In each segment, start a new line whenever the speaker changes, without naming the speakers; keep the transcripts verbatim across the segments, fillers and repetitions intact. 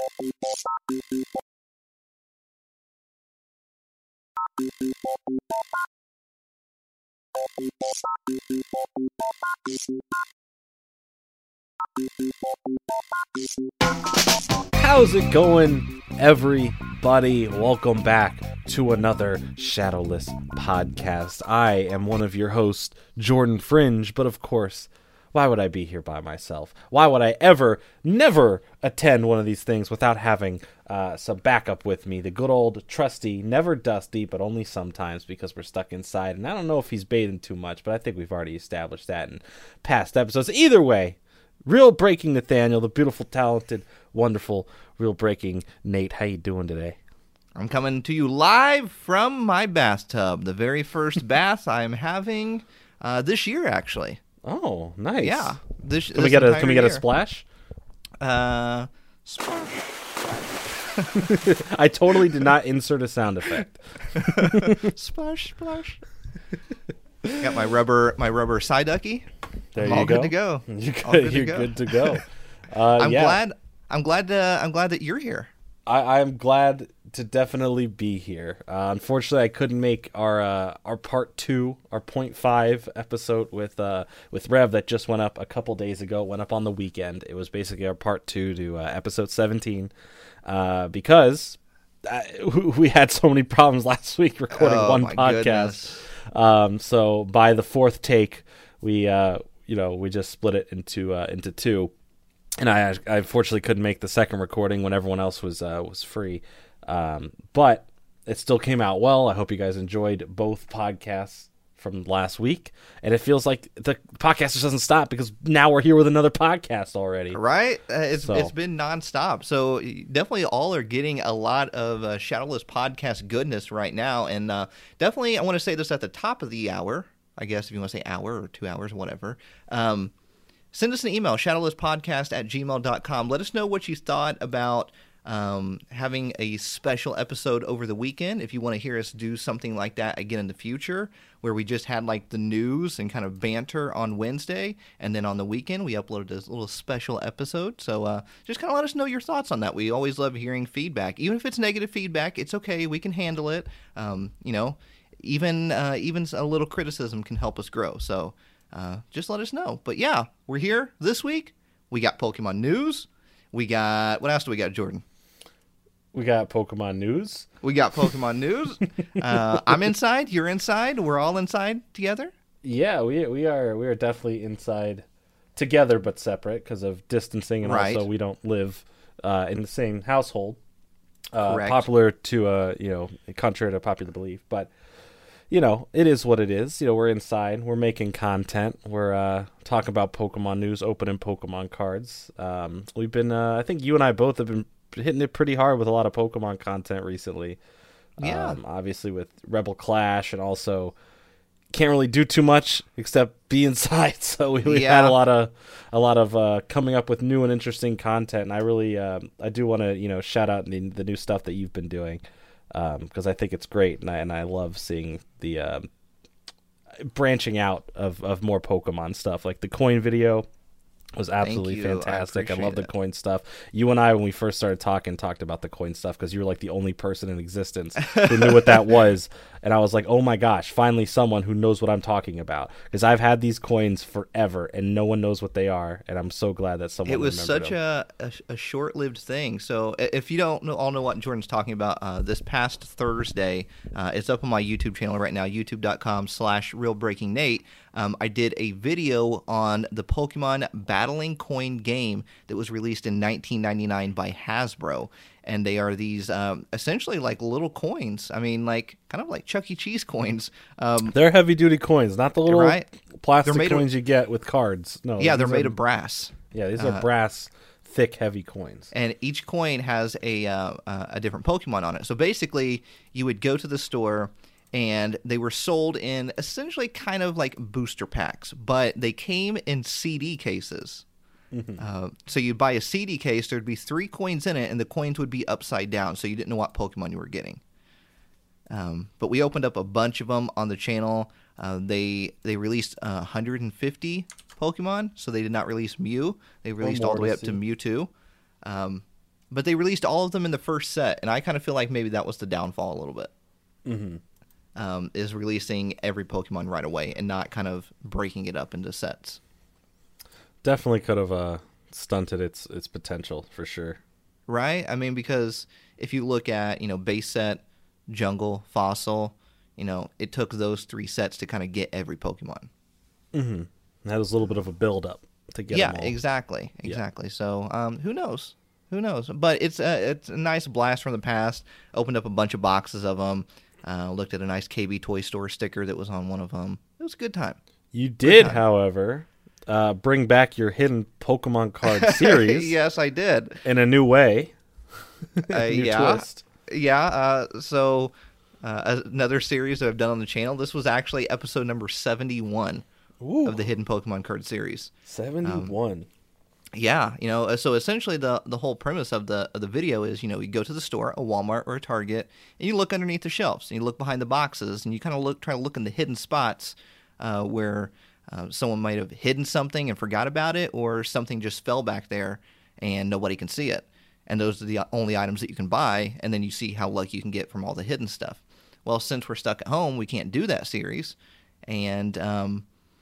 How's it going, everybody? Welcome back to another Shadowless podcast. I am one of your hosts, Jordan Fringe, but of course, why would I be here by myself? Why would I ever, never attend one of these things without having uh, some backup with me? The good old trusty, never dusty, but only sometimes because we're stuck inside. And I don't know if he's bathing too much, but I think we've already established that in past episodes. Either way, Real Breaking Nathaniel, the beautiful, talented, wonderful, Real Breaking Nate. How you doing today?
I'm coming to you live from my bathtub. The very first bath I'm having uh, this year, actually.
Oh, nice.
Yeah. This,
can
this
we get a Can we get
year.
a splash?
Uh, splash.
I totally did not insert a sound effect.
Splash, splash. Got my rubber, my rubber Psyducky.
There
I'm
you
all
go.
good to go.
You're good,
All good
you're
to go.
good to go. Uh,
I'm
yeah.
glad. I'm glad. Uh, I'm glad that you're here.
I, I'm glad to definitely be here. Uh, unfortunately, I couldn't make our uh, our part two, our point five episode with uh, with Rev that just went up a couple days ago. Went up on the weekend. It was basically our part two to uh, episode seventeen uh, because uh, we had so many problems last week recording
Oh,
one
my
podcast.
goodness.
Um, so by the fourth take, we uh, you know we just split it into uh, into two. And I, I unfortunately couldn't make the second recording when everyone else was uh, was free, um, but it still came out well. I hope you guys enjoyed both podcasts from last week, and it feels like the podcast just doesn't stop because now we're here with another podcast already.
Right? Uh, it's
So-
it's been nonstop. So definitely all are getting a lot of uh, Shadowless podcast goodness right now, and uh, definitely I want to say this at the top of the hour. I guess if you want to say hour or two hours, whatever. Um, Send us an email, shadowlesspodcast at gmail dot com. Let us know what you thought about um, having a special episode over the weekend. If you want to hear us do something like that again in the future, where we just had like the news and kind of banter on Wednesday, and then on the weekend we uploaded this little special episode. So uh, just kind of let us know your thoughts on that. We always love hearing feedback. Even if it's negative feedback, it's okay. We can handle it. Um, you know, even uh, even a little criticism can help us grow. So Uh, just let us know. But yeah, we're here this week. We got Pokemon news. We got, what else do we got, Jordan?
We got Pokemon news.
We got Pokemon news. Uh, I'm inside. You're inside. We're all inside together.
Yeah, we we are we are definitely inside together but separate because of distancing, and
Right.
also we don't live uh, in the same household. Uh,
Correct.
popular to uh, you know, contrary to popular belief, but you know, it is what it is. You know, we're inside. We're making content. We're uh, talking about Pokemon news, opening Pokemon cards. Um, we've been, uh, I think you and I both have been hitting it pretty hard with a lot of Pokemon content recently.
Yeah.
Um, obviously with Rebel Clash, and also can't really do too much except be inside. So we, we
Yeah.
had a lot of, a lot of uh, coming up with new and interesting content. And I really, uh, I do want to, you know, shout out the, the new stuff that you've been doing. Because um, I think it's great, and I and I love seeing the um, branching out of, of more Pokemon stuff. Like the coin video was absolutely
you. I
fantastic. I,
appreciate
love the
it.
coin stuff. You and I, when we first started talking, talked about the coin stuff because you were like the only person in existence who knew what that was. And I was like, oh my gosh, finally someone who knows what I'm talking about. Because I've had these coins forever, and no one knows what they are. And I'm so glad that someone
It was
remembered
such
them.
a, a, a short-lived thing. So i- if you don't know, all know what Jordan's talking about, uh, this past Thursday, uh, it's up on my YouTube channel right now, youtube.com slash realbreakingnate. Um, I did a video on the Pokemon Battling Coin game that was released in nineteen ninety-nine by Hasbro. And they are these um, essentially like little coins. I mean, like kind of like Chuck E. Cheese coins. Um,
They're heavy duty coins, not the little
Right.
plastic
They're made of-
coins you get with cards. No,
yeah, they're
these
made
are-
of brass.
Yeah, these
uh,
are brass, thick, heavy coins.
And each coin has a uh, uh, a different Pokemon on it. So basically, you would go to the store, and they were sold in essentially kind of like booster packs, but they came in C D cases. Uh, so you'd buy a C D case, there'd be three coins in it, and the coins would be upside down, so you didn't know what Pokemon you were getting. Um, but we opened up a bunch of them on the channel. Uh, they they released uh, one hundred fifty Pokemon, so they did not release Mew. They released all the way up to Mewtwo. Um, but they released all of them in the first set, and I kind of feel like maybe that was the downfall a little bit.
Mm-hmm.
Um, is releasing every Pokemon right away and not kind of breaking it up into sets.
Definitely could have uh, stunted its its potential for sure.
Right? I mean, because if you look at, you know, base set, jungle, fossil, you know, it took those three sets to kind of get every Pokemon.
Mm-hmm. That was a little bit of a build up to get
yeah,
them all.
exactly, exactly. Yeah. So, um, who knows? Who knows? But it's a, it's a nice blast from the past. Opened up a bunch of boxes of them. Uh, looked at a nice K B Toy Store sticker that was on one of them. It was a good time.
You did, however, uh, bring back your hidden Pokemon card series.
Yes, I did.
In a new way.
Uh,
new
yeah.
twist.
Yeah. Uh, so uh, another series that I've done on the channel. This was actually episode number seventy-one
Ooh.
of the hidden Pokemon card series.
seventy-one.
Um, Yeah, you know, so essentially the the whole premise of the of the video is, you know, you go to the store, a Walmart or a Target, and you look underneath the shelves, and you look behind the boxes, and you kind of look, try to look in the hidden spots uh, where uh, someone might have hidden something and forgot about it, or something just fell back there and nobody can see it. And those are the only items that you can buy, and then you see how lucky you can get from all the hidden stuff. Well, since we're stuck at home, we can't do that series, and um,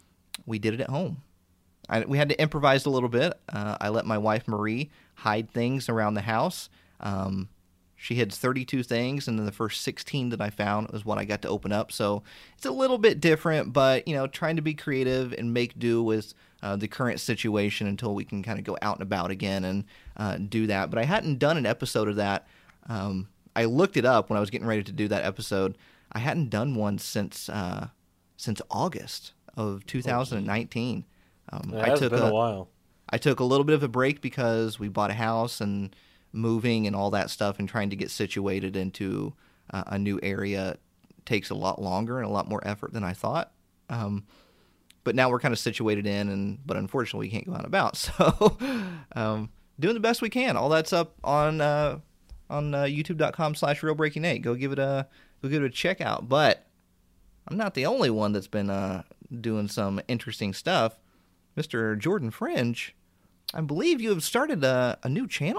we did it at home. I, we had to improvise a little bit. Uh, I let my wife, Marie, hide things around the house. Um, she hid thirty-two things, and then the first sixteen that I found was what I got to open up. So it's a little bit different, but, you know, trying to be creative and make do with uh, the current situation until we can kind of go out and about again and uh, do that. But I hadn't done an episode of that. Um, I looked it up when I was getting ready to do that episode. I hadn't done one since uh, since August of two thousand nineteen. Um,
Yeah,
I
it's
took
been
a,
a while.
I took a little bit of a break because we bought a house and moving and all that stuff, and trying to get situated into uh, a new area takes a lot longer and a lot more effort than I thought. Um, but now we're kind of situated in, and but unfortunately we can't go out and about. So um, doing the best we can. All that's up on uh, on uh, youtube dot com slash real breaking nate. Go give it a go give it a check out. But I'm not the only one that's been uh, doing some interesting stuff. Mister Jordan Fringe, I believe you have started a, a new channel?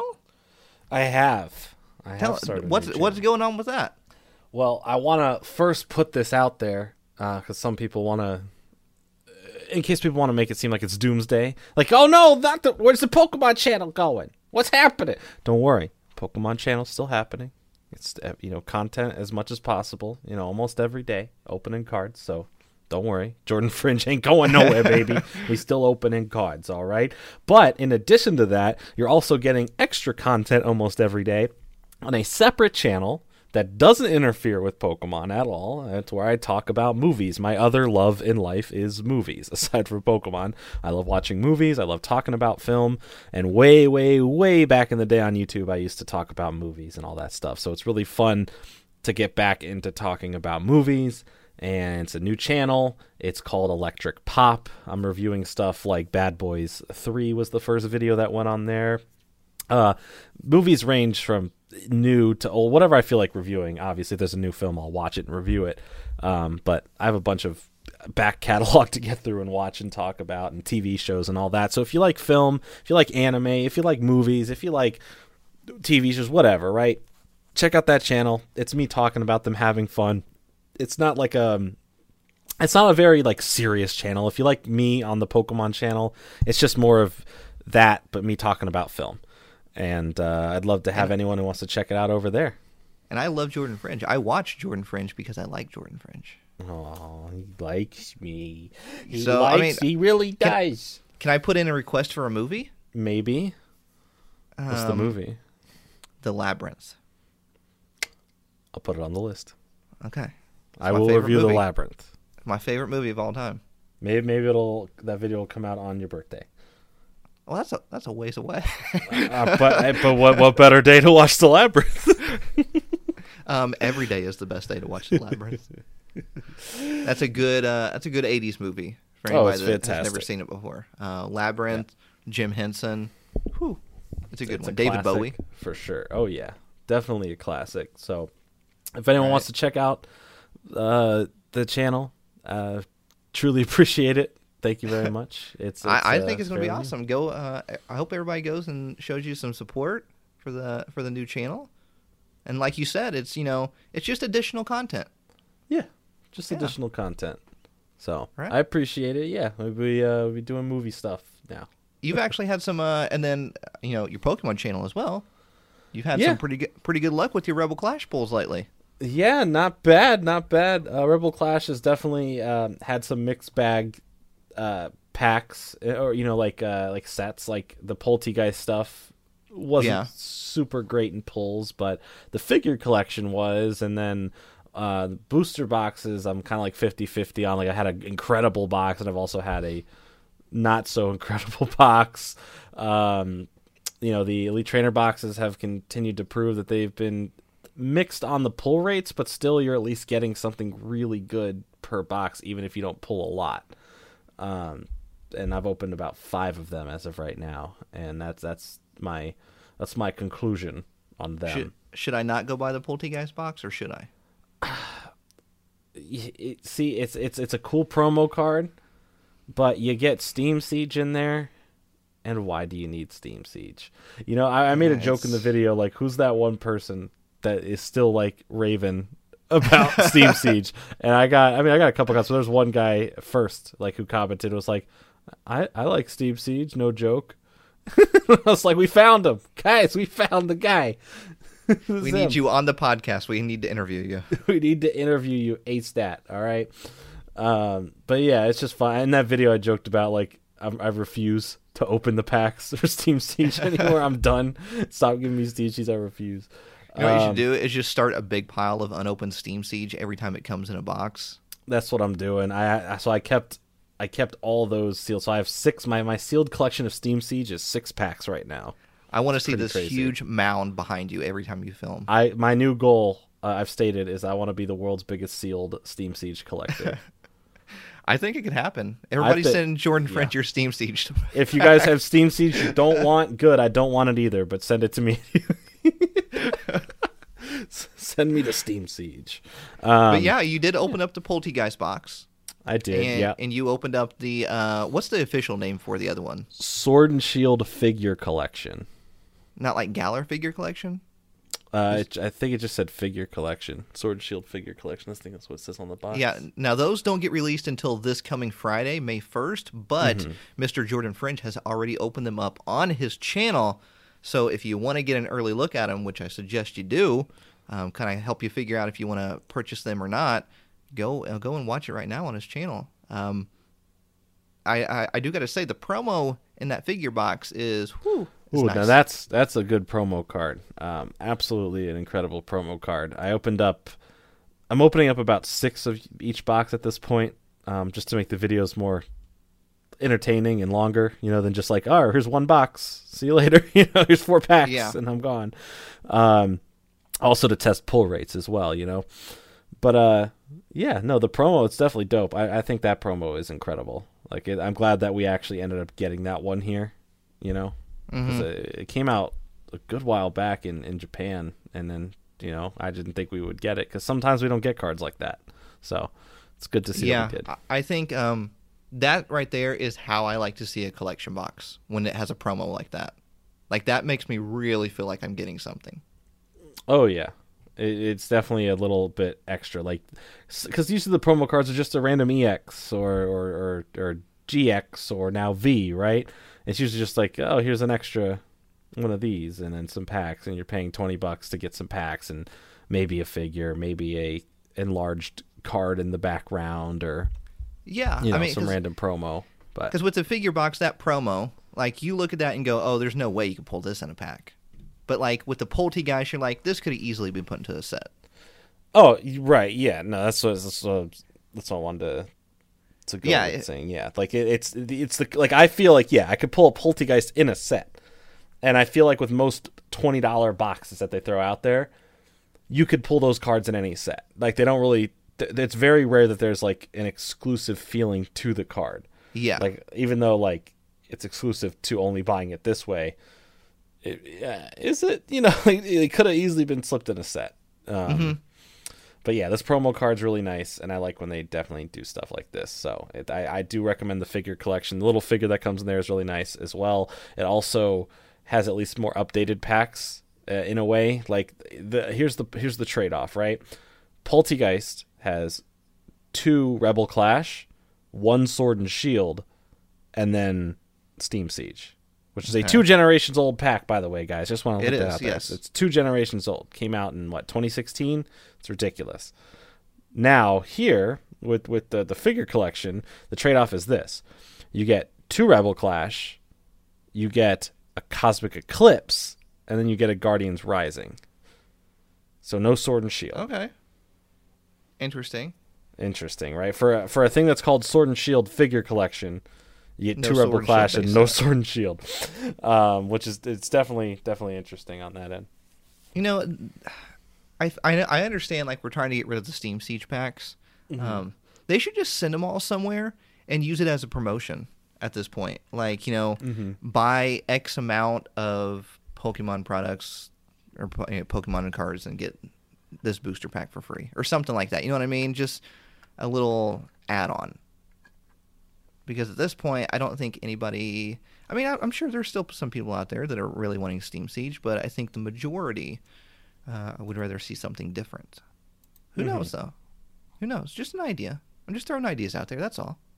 I have. I have
Tell,
started.
what's what's going on with that?
Well, I want to first put this out there because uh, some people want to, in case people want to make it seem like it's doomsday. Like, oh no, not the, where's the Pokemon channel going? What's happening? Don't worry, Pokemon channel's still happening. It's, you know, content as much as possible. You know, almost every day, opening cards. So don't worry, Jordan Fringe ain't going nowhere, baby. We still opening cards, all right? But in addition to that, you're also getting extra content almost every day on a separate channel that doesn't interfere with Pokemon at all. That's where I talk about movies. My other love in life is movies, aside from Pokemon. I love watching movies. I love talking about film. And way, way, way back in the day on YouTube, I used to talk about movies and all that stuff. So it's really fun to get back into talking about movies. And it's a new channel. It's called Electric Pop. I'm reviewing stuff like Bad Boys three was the first video that went on there. Uh, movies range from new to old, whatever I feel like reviewing. Obviously, if there's a new film, I'll watch it and review it. Um, but I have a bunch of back catalog to get through and watch and talk about, and T V shows and all that. So if you like film, if you like anime, if you like movies, if you like T V shows, whatever, right? Check out that channel. It's me talking about them, having fun. It's not like a, it's not a very like serious channel. If you like me on the Pokemon channel, it's just more of that, but me talking about film. And uh, I'd love to have anyone who wants to check it out over there.
And I love Jordan Fringe. I watch Jordan Fringe because I like Jordan Fringe.
Oh, he likes me. He
so,
likes.
I mean,
he really
can,
does.
Can I put in a request for a movie?
Maybe. What's
um,
the movie?
The Labyrinth.
I'll put it on the list.
Okay.
I will review
movie.
The Labyrinth.
My favorite movie of all time.
Maybe maybe it'll that video will come out on your birthday.
Well, that's a that's a ways away.
uh, but but what what better day to watch The Labyrinth?
um, every day is the best day to watch The Labyrinth. That's a good uh, that's a good eighties movie for
Oh,
anybody
it's
that
fantastic.
has never seen it before. Uh, Labyrinth, Jim Henson. Whew. It's a good
It's
one.
a
David
classic,
Bowie.
for sure. Oh yeah, definitely a classic. So if anyone
Right.
wants to check out uh, the channel, uh, truly appreciate it. Thank you very much. It's, it's
I, I
uh,
think it's going to be
fairly-
awesome. Go. Uh, I hope everybody goes and shows you some support. for the for the new channel. And like you said, it's you know it's just additional content.
Yeah, just
Yeah.
additional content. So
Right.
I appreciate it. Yeah, we'll be uh, we'll be doing movie stuff now.
You've actually had some, uh, and then you know your Pokemon channel as well. You've had
Yeah.
some pretty good pretty good luck with your Rebel Clash pulls lately.
Yeah, not bad, not bad. Uh, Rebel Clash has definitely um, had some mixed bag uh, packs, or you know, like uh, like sets. Like the Poltegeist stuff wasn't
Yeah.
super great in pulls, but the figure collection was. And then uh, the booster boxes, I'm kind of like fifty-fifty on. Like I had an incredible box, and I've also had a not so incredible box. Um, you know, the Elite Trainer boxes have continued to prove that they've been mixed on the pull rates, but still you're at least getting something really good per box, even if you don't pull a lot. Um, and I've opened about five of them as of right now, and that's that's my that's my conclusion on them.
Should should I not go buy the Poltegeist box, or should I?
Y- it- see, it's it's it's a cool promo card, but you get Steam Siege in there. And why do you need Steam Siege? You know, I, I made a
Yeah,
joke in the
it's-
video, like, who's that one person that is still like Raven about Steam Siege? And I got, I mean, I got a couple guys. So there's one guy first, like, who commented, was like, I, I like Steam Siege, no joke. I was like, we found him, guys. We found the guy.
We need you on the podcast. We need to interview you.
We need to interview you A-stat. All right. Um, but yeah, it's just fun. In that video, I joked about like I, I refuse to open the packs for Steam Siege anymore. I'm done. Stop giving me Steam Siege. I refuse.
You know what you
Um,
should do is just start a big pile of unopened Steam Siege every time it comes in a box.
That's what I'm doing. I, I so I kept I kept all those sealed. So I have six. My my sealed collection of Steam Siege is six packs right now.
I want to see
pretty
this
crazy.
huge mound behind you every time you film.
I my new goal, uh, I've stated, is I want to be the world's biggest sealed Steam Siege collector.
I think it could happen. Everybody
thi-
send Jordan French your Steam Siege.
If you guys have Steam Siege you don't want, good. I don't want it either, but send it to me. Send me the Steam Siege. Um,
But yeah, you did open up the Poltegeist box.
I did.
And,
yeah,
and you opened up the, uh, what's the official name for the other one?
Sword and Shield figure collection.
Not like Galar figure collection?
Uh, it, I think it just said figure collection. Sword and Shield figure collection. I think that's what it says on the box.
Yeah, now those don't get released until this coming Friday, May first, but
Mm-hmm.
Mister Jordan French has already opened them up on his channel. So if you want to get an early look at them, which I suggest you do, um, kind of help you figure out if you want to purchase them or not, go uh, go and watch it right now on his channel. Um, I, I, I do got to say, the promo in that figure box is, whew, it's
Ooh,
nice.
now that's that's a good promo card. Um, absolutely an incredible promo card. I opened up. I'm opening up about six of each box at this point, um, just to make the videos more entertaining and longer. You know, than just like, oh, here's one box. See you later. You know, here's four packs,
Yeah.
and I'm gone. Um, also to test pull rates as well. You know, but uh, yeah, no, the promo, it's definitely dope. I, I think that promo is incredible. Like, it, I'm glad that we actually ended up getting that one here. You know. 'Cause it, it came out a good while back in, in Japan, and then, you know, I didn't think we would get it, because sometimes we don't get cards like that. So it's good to see
yeah,
that we did.
I- I think um, that right there is how I like to see a collection box when it has a promo like that. Like, that makes me really feel like I'm getting something.
Oh, yeah. It, it's definitely a little bit extra. Like, because usually the promo cards are just a random E X or, or, or, or G X or now V, right? It's usually just like, oh, here's an extra one of these, and then some packs, and you're paying twenty bucks to get some packs, and maybe a figure, maybe a enlarged card in the background, or
Yeah,
you know,
I mean,
some random promo. But
because with the figure box, that promo, like, you look at that and go, oh, there's no way you can pull this in a pack. But, like, with the Poltegeist, you're like, this could have easily been put into a set.
oh, right, yeah, no, that's what that's what, that's what I wanted to to go
Yeah,
with
it-
saying. Yeah, like it, it's it's the like I feel like yeah, I could pull a Poltegeist in a set, and I feel like with most twenty dollar boxes that they throw out there, you could pull those cards in any set. Like, they don't really. Th- it's very rare that there's like an exclusive feeling to the card.
Yeah.
Like, even though like it's exclusive to only buying it this way, it, yeah, is it? You know, like, it could have easily been slipped in a set. Um,
Mm-hmm.
But yeah, this promo card's really nice, and I like when they definitely do stuff like this. So it, I, I do recommend the figure collection. The little figure that comes in there is really nice as well. It also has at least more updated packs uh, in a way. Like the here's the here's the trade off, right? Poltegeist has two Rebel Clash, one Sword and Shield, and then Steam Siege, which is a okay. two generations old pack, by the way, guys. Just want to let that out there. Yes. It's two generations old. Came out in what, twenty sixteen? It's ridiculous. Now here with with the the figure collection, the trade off is this: you get two Rebel Clash, you get a Cosmic Eclipse, and then you get a Guardians Rising. So no Sword and Shield.
Okay. Interesting.
Interesting, right? For a, for a thing that's called Sword and Shield figure collection, you get no two Rebel Clash and, and no Sword and Shield, um, which is it's definitely definitely interesting on that end.
You know, I I, I understand like we're trying to get rid of the Steam Siege packs. Mm-hmm. Um, they should just send them all somewhere and use it as a promotion at this point. Like, you know, mm-hmm. buy X amount of Pokemon products or you know, Pokemon cards and get this booster pack for free or something like that. You know what I mean? Just a little add-on. Because at this point, I don't think anybody... I mean, I'm sure there's still some people out there that are really wanting Steam Siege, but I think the majority uh, would rather see something different. Who mm-hmm. knows, though? Who knows? Just an idea. I'm just throwing ideas out there, that's all.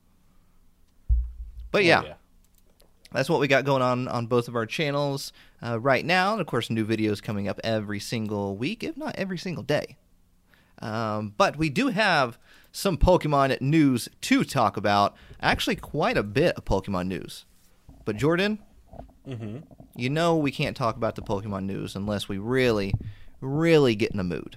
But yeah, oh, yeah. That's what we got going on on both of our channels uh, right now. And, of course, new videos coming up every single week, if not every single day. Um, but we do have some Pokemon news to talk about. Actually, quite a bit of Pokemon news. But, Jordan, mm-hmm. you know we can't talk about the Pokemon news unless we really, really get in the mood.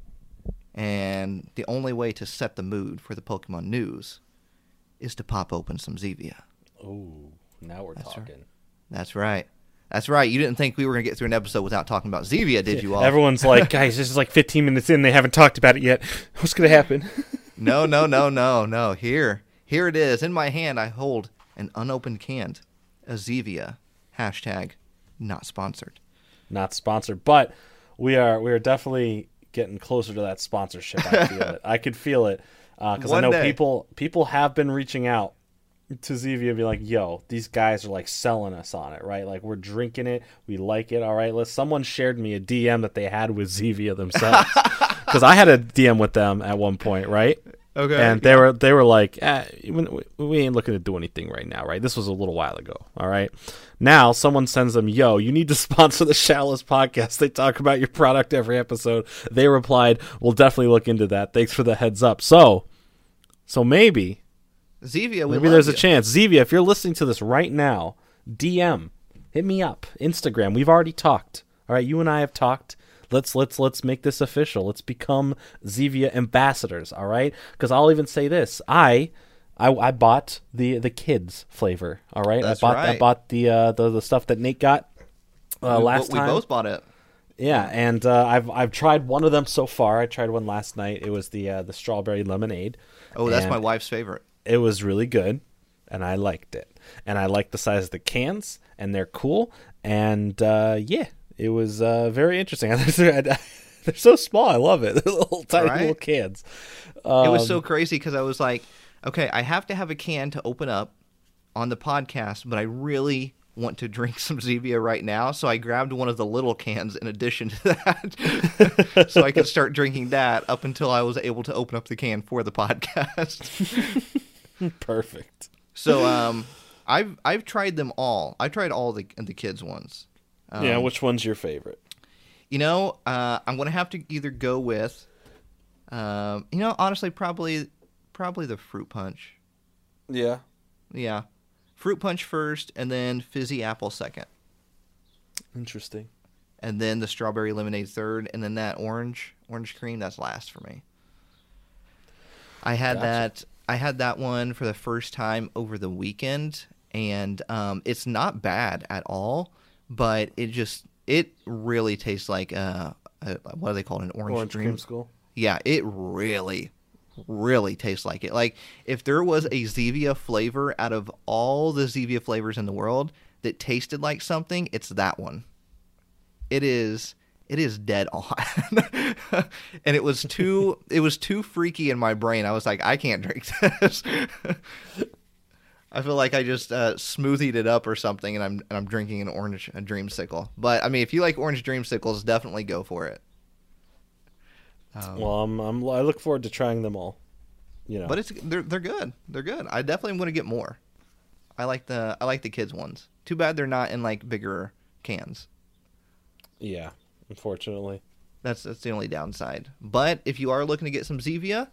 And the only way to set the mood for the Pokemon news is to pop open some Zevia.
Oh, now we're
That's
talking.
Right. That's right. That's right. You didn't think we were going to get through an episode without talking about Zevia, did you all?
Everyone's like, guys, this is like fifteen minutes in. They haven't talked about it yet. What's going to happen?
no, no, no, no, no. Here. Here it is. In my hand, I hold an unopened can of Zevia. Hashtag not sponsored.
Not sponsored. But we are we are definitely getting closer to that sponsorship. I feel it. I could feel it. Because uh, I know day. people people have been reaching out to Zevia and be like, yo, these guys are like selling us on it, right? Like we're drinking it, we like it, all right. Let's. Someone shared me a D M that they had with Zevia themselves, because I had a D M with them at one point, right?
Okay.
And they yeah. were they were like, eh, we ain't looking to do anything right now, right? This was a little while ago, all right. Now someone sends them, yo, you need to sponsor the Shadowless podcast. They talk about your product every episode. They replied, we'll definitely look into that. Thanks for the heads up. So, so maybe.
Zevia,
maybe there's
you.
a chance. Zevia, if you're listening to this right now, D M, hit me up, Instagram. We've already talked. All right, you and I have talked. Let's let's let's make this official. Let's become Zevia ambassadors. All right, because I'll even say this: I, I, I bought the the kids flavor. All right,
That's
I bought
right.
I bought the uh, the the stuff that Nate got uh,
we,
last
we
time.
We both bought it.
Yeah, and uh, I've I've tried one of them so far. I tried one last night. It was the uh, the strawberry lemonade.
Oh, that's my wife's favorite.
It was really good, and I liked it. And I like the size of the cans, and they're cool. And, uh, yeah, it was uh, very interesting. They're so small. I love it. They're little tiny
right?
little cans.
Um, it was so crazy because I was like, okay, I have to have a can to open up on the podcast, but I really want to drink some Zevia right now. So I grabbed one of the little cans in addition to that so I could start drinking that up until I was able to open up the can for the podcast.
Perfect.
So um, I've I've tried them all. I tried all the the kids ones. Um,
yeah, which one's your favorite?
You know, uh, I'm gonna have to either go with, um, you know, honestly, probably probably the fruit punch.
Yeah.
Yeah, fruit punch first, and then fizzy apple second.
Interesting.
And then the strawberry lemonade third, and then that orange orange cream that's last for me. I had gotcha. that. I had that one for the first time over the weekend, and um, it's not bad at all, but it just, it really tastes like, uh, a, what do they call it, an orange,
orange
dream?
creamsicle?
Yeah, it really, really tastes like it. Like, if there was a Zevia flavor out of all the Zevia flavors in the world that tasted like something, it's that one. It is... It is dead on. And it was too it was too freaky in my brain. I was like, I can't drink this. I feel like I just uh, smoothied it up or something, and I'm and I'm drinking an orange a dreamsicle. But I mean, if you like orange dreamsicles, definitely go for it. Um,
well, I'm, I'm I look forward to trying them all. You know,
but it's they're they're good. They're good. I definitely am going to get more. I like the I like the kids ones. Too bad they're not in like bigger cans.
Yeah, unfortunately.
That's that's the only downside. But if you are looking to get some Zevia,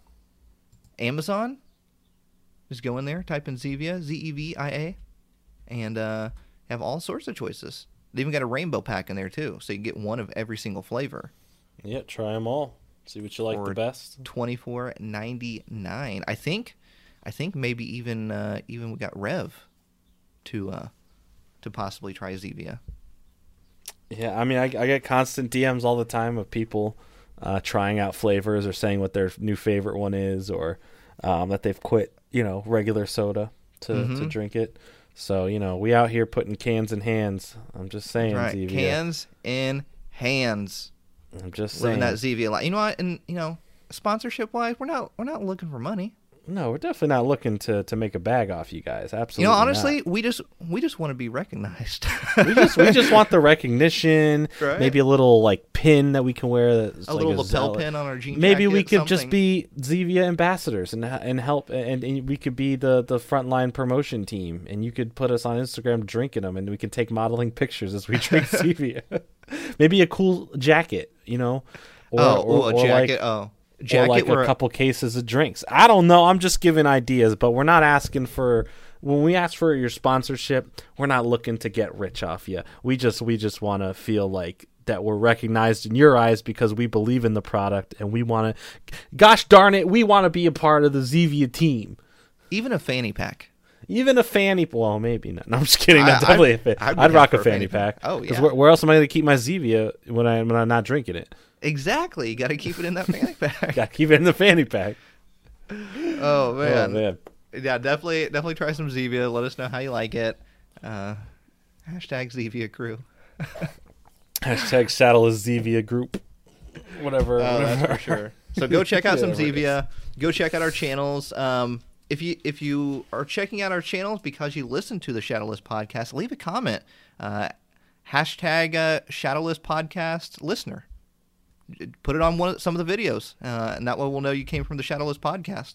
Amazon, just go in there, type in Zevia, Z E V I A, and uh, have all sorts of choices. They even got a rainbow pack in there too, so you can get one of every single flavor.
Yeah, try them all. See what you like
For
the best.
twenty-four ninety-nine. I think, I think maybe even uh, even we got Rev to uh, to possibly try Zevia.
Yeah, I mean, I, I get constant D Ms all the time of people uh, trying out flavors or saying what their new favorite one is, or um, that they've quit, you know, regular soda to,
mm-hmm.
to drink it. So, you know, we out here putting cans in hands. I'm just saying,
Right.
Zevia.
Cans in hands.
I'm just
Living
saying.
that Zevia life. You know what? And you know, sponsorship wise, we're not we're not looking for money.
No, we're definitely not looking to, to make a bag off you guys. Absolutely.
You know, honestly,
not.
we just we just want to be recognized.
we just we just want the recognition.
Right.
Maybe a little like pin that we can wear. That's
a
like
little
a
lapel
zealot.
pin on our jean
Maybe
jacket,
we could
something.
just be Zevia ambassadors and and help, and, and we could be the the frontline promotion team, and you could put us on Instagram drinking them, and we can take modeling pictures as we drink Zevia. Maybe a cool jacket, you know. Or,
oh,
or,
ooh, a
or
jacket.
like,
oh, jacket.
or like
where
a couple cases of drinks. I don't know. I'm just giving ideas, but we're not asking for. When we ask for your sponsorship, we're not looking to get rich off you. We just we just want to feel like that we're recognized in your eyes because we believe in the product and we want to. Gosh darn it, we want to be a part of the Zevia team.
even a fanny pack.
Even a fanny, well, maybe not. No, I'm just kidding.
I-
Not definitely
I'd-
a fan.
I'd be
I'd
down
rock
for
a
a
fanny
fanny
pack.
pack. Oh,
Because
yeah.
where, where else am I going to keep my Zevia when I when I'm not drinking it?
Exactly. You got to keep it in that fanny pack.
Got to keep it in the fanny pack.
Oh man.
Oh man.
Yeah, definitely, definitely try some Zevia. Let us know how you like it. Uh, hashtag Zevia crew.
Hashtag saddle is Zevia group. Whatever.
Oh, that's
whatever.
for sure. So go check out some
Whatever it
Zevia. Go check out our channels. Um, if you if you are checking out our channels because you listen to the Shadowless podcast, leave a comment. Uh, hashtag uh, Shadowless podcast listener. Put it on one of, some of the videos, uh, and that way we'll know you came from the Shadowless podcast.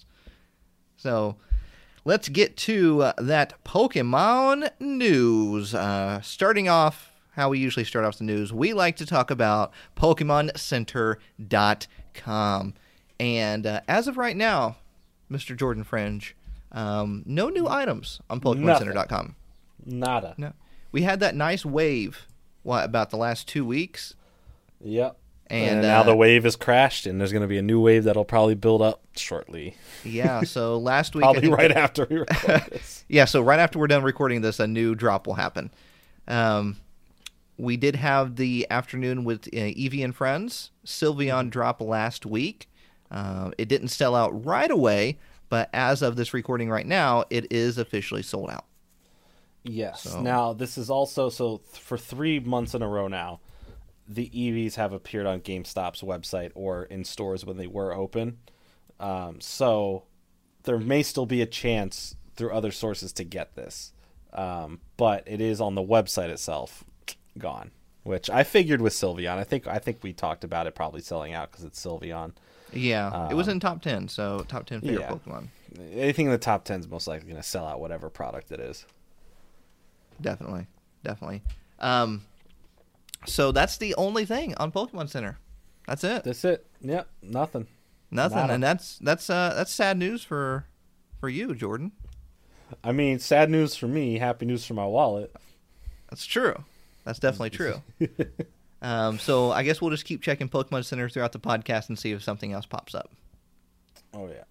So let's get to uh, that Pokemon news. Uh, starting off, how we usually start off the news, we like to talk about Pokemon Center dot com. And uh, as of right now, Mister Jordan Fringe, um, no new items on Pokemon Center dot com.
Nada.
No. We had that nice wave, what, about the last two weeks?
Yep.
And,
And, now
uh,
the wave has crashed, and there's going to be a new wave that'll probably build up shortly.
Yeah, so last week... I
Probably
think
right
that-
after we record this.
Yeah, so right after we're done recording this, a new drop will happen. Um, we did have the afternoon with uh, Eevee and Friends, Sylveon drop last week. Uh, it didn't sell out right away, but as of this recording right now, it is officially sold out.
Yes.
So-
Now, this is also, so th- for three months in a row now, the Eevees have appeared on GameStop's website or in stores when they were open. Um, so there may still be a chance through other sources to get this. Um, but it is on the website itself gone, which I figured with Sylveon. I think I think we talked about it probably selling out because it's Sylveon.
Yeah, it was
Um,
in top ten, so top ten favorite
yeah.
Pokemon.
Anything in the top ten is most likely going to sell out whatever product it is.
Definitely, definitely. Um, so that's the only thing on Pokemon Center. That's it.
That's it. Yep, nothing.
Nothing,
Nada.
and that's that's uh that's sad news for for you, Jordan.
I mean, sad news for me, happy news for my wallet.
That's true. That's definitely true. um, so I guess we'll just keep checking Pokemon Center throughout the podcast and see if something else pops up.
Oh, yeah.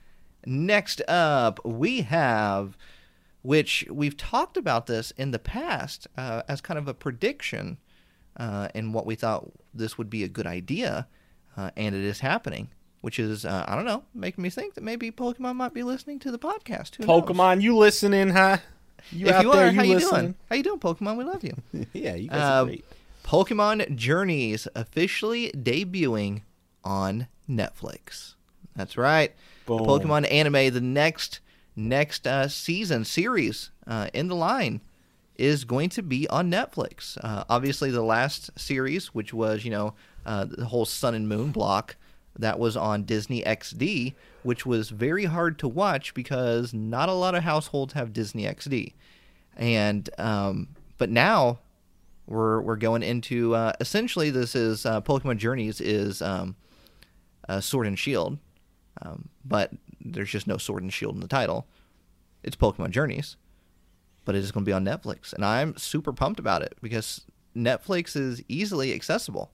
Next up, we have, which we've talked about this in the past uh, as kind of a prediction uh, and what we thought this would be a good idea, uh, and it is happening. Which is, uh, I don't know, making me think that maybe Pokemon might be listening to the podcast. Who knows?
Pokemon, you listening, huh? You
If
out
you
there,
are,
you
how you
listening?
doing? How you doing, Pokemon? We love you.
Yeah, you guys
Uh,
are great.
Pokemon Journeys officially debuting on Netflix. That's right.
Boom.
The Pokemon anime, the next next uh, season series uh, in the line is going to be on Netflix. Uh, obviously, the last series, which was, you know, uh, the whole Sun and Moon block, that was on Disney X D, which was very hard to watch because not a lot of households have Disney X D. And um, but now we're we're going into uh, essentially this is uh, Pokemon Journeys is um, uh, Sword and Shield, um, but there's just no Sword and Shield in the title. It's Pokemon Journeys, but it is going to be on Netflix, and I'm super pumped about it because Netflix is easily accessible,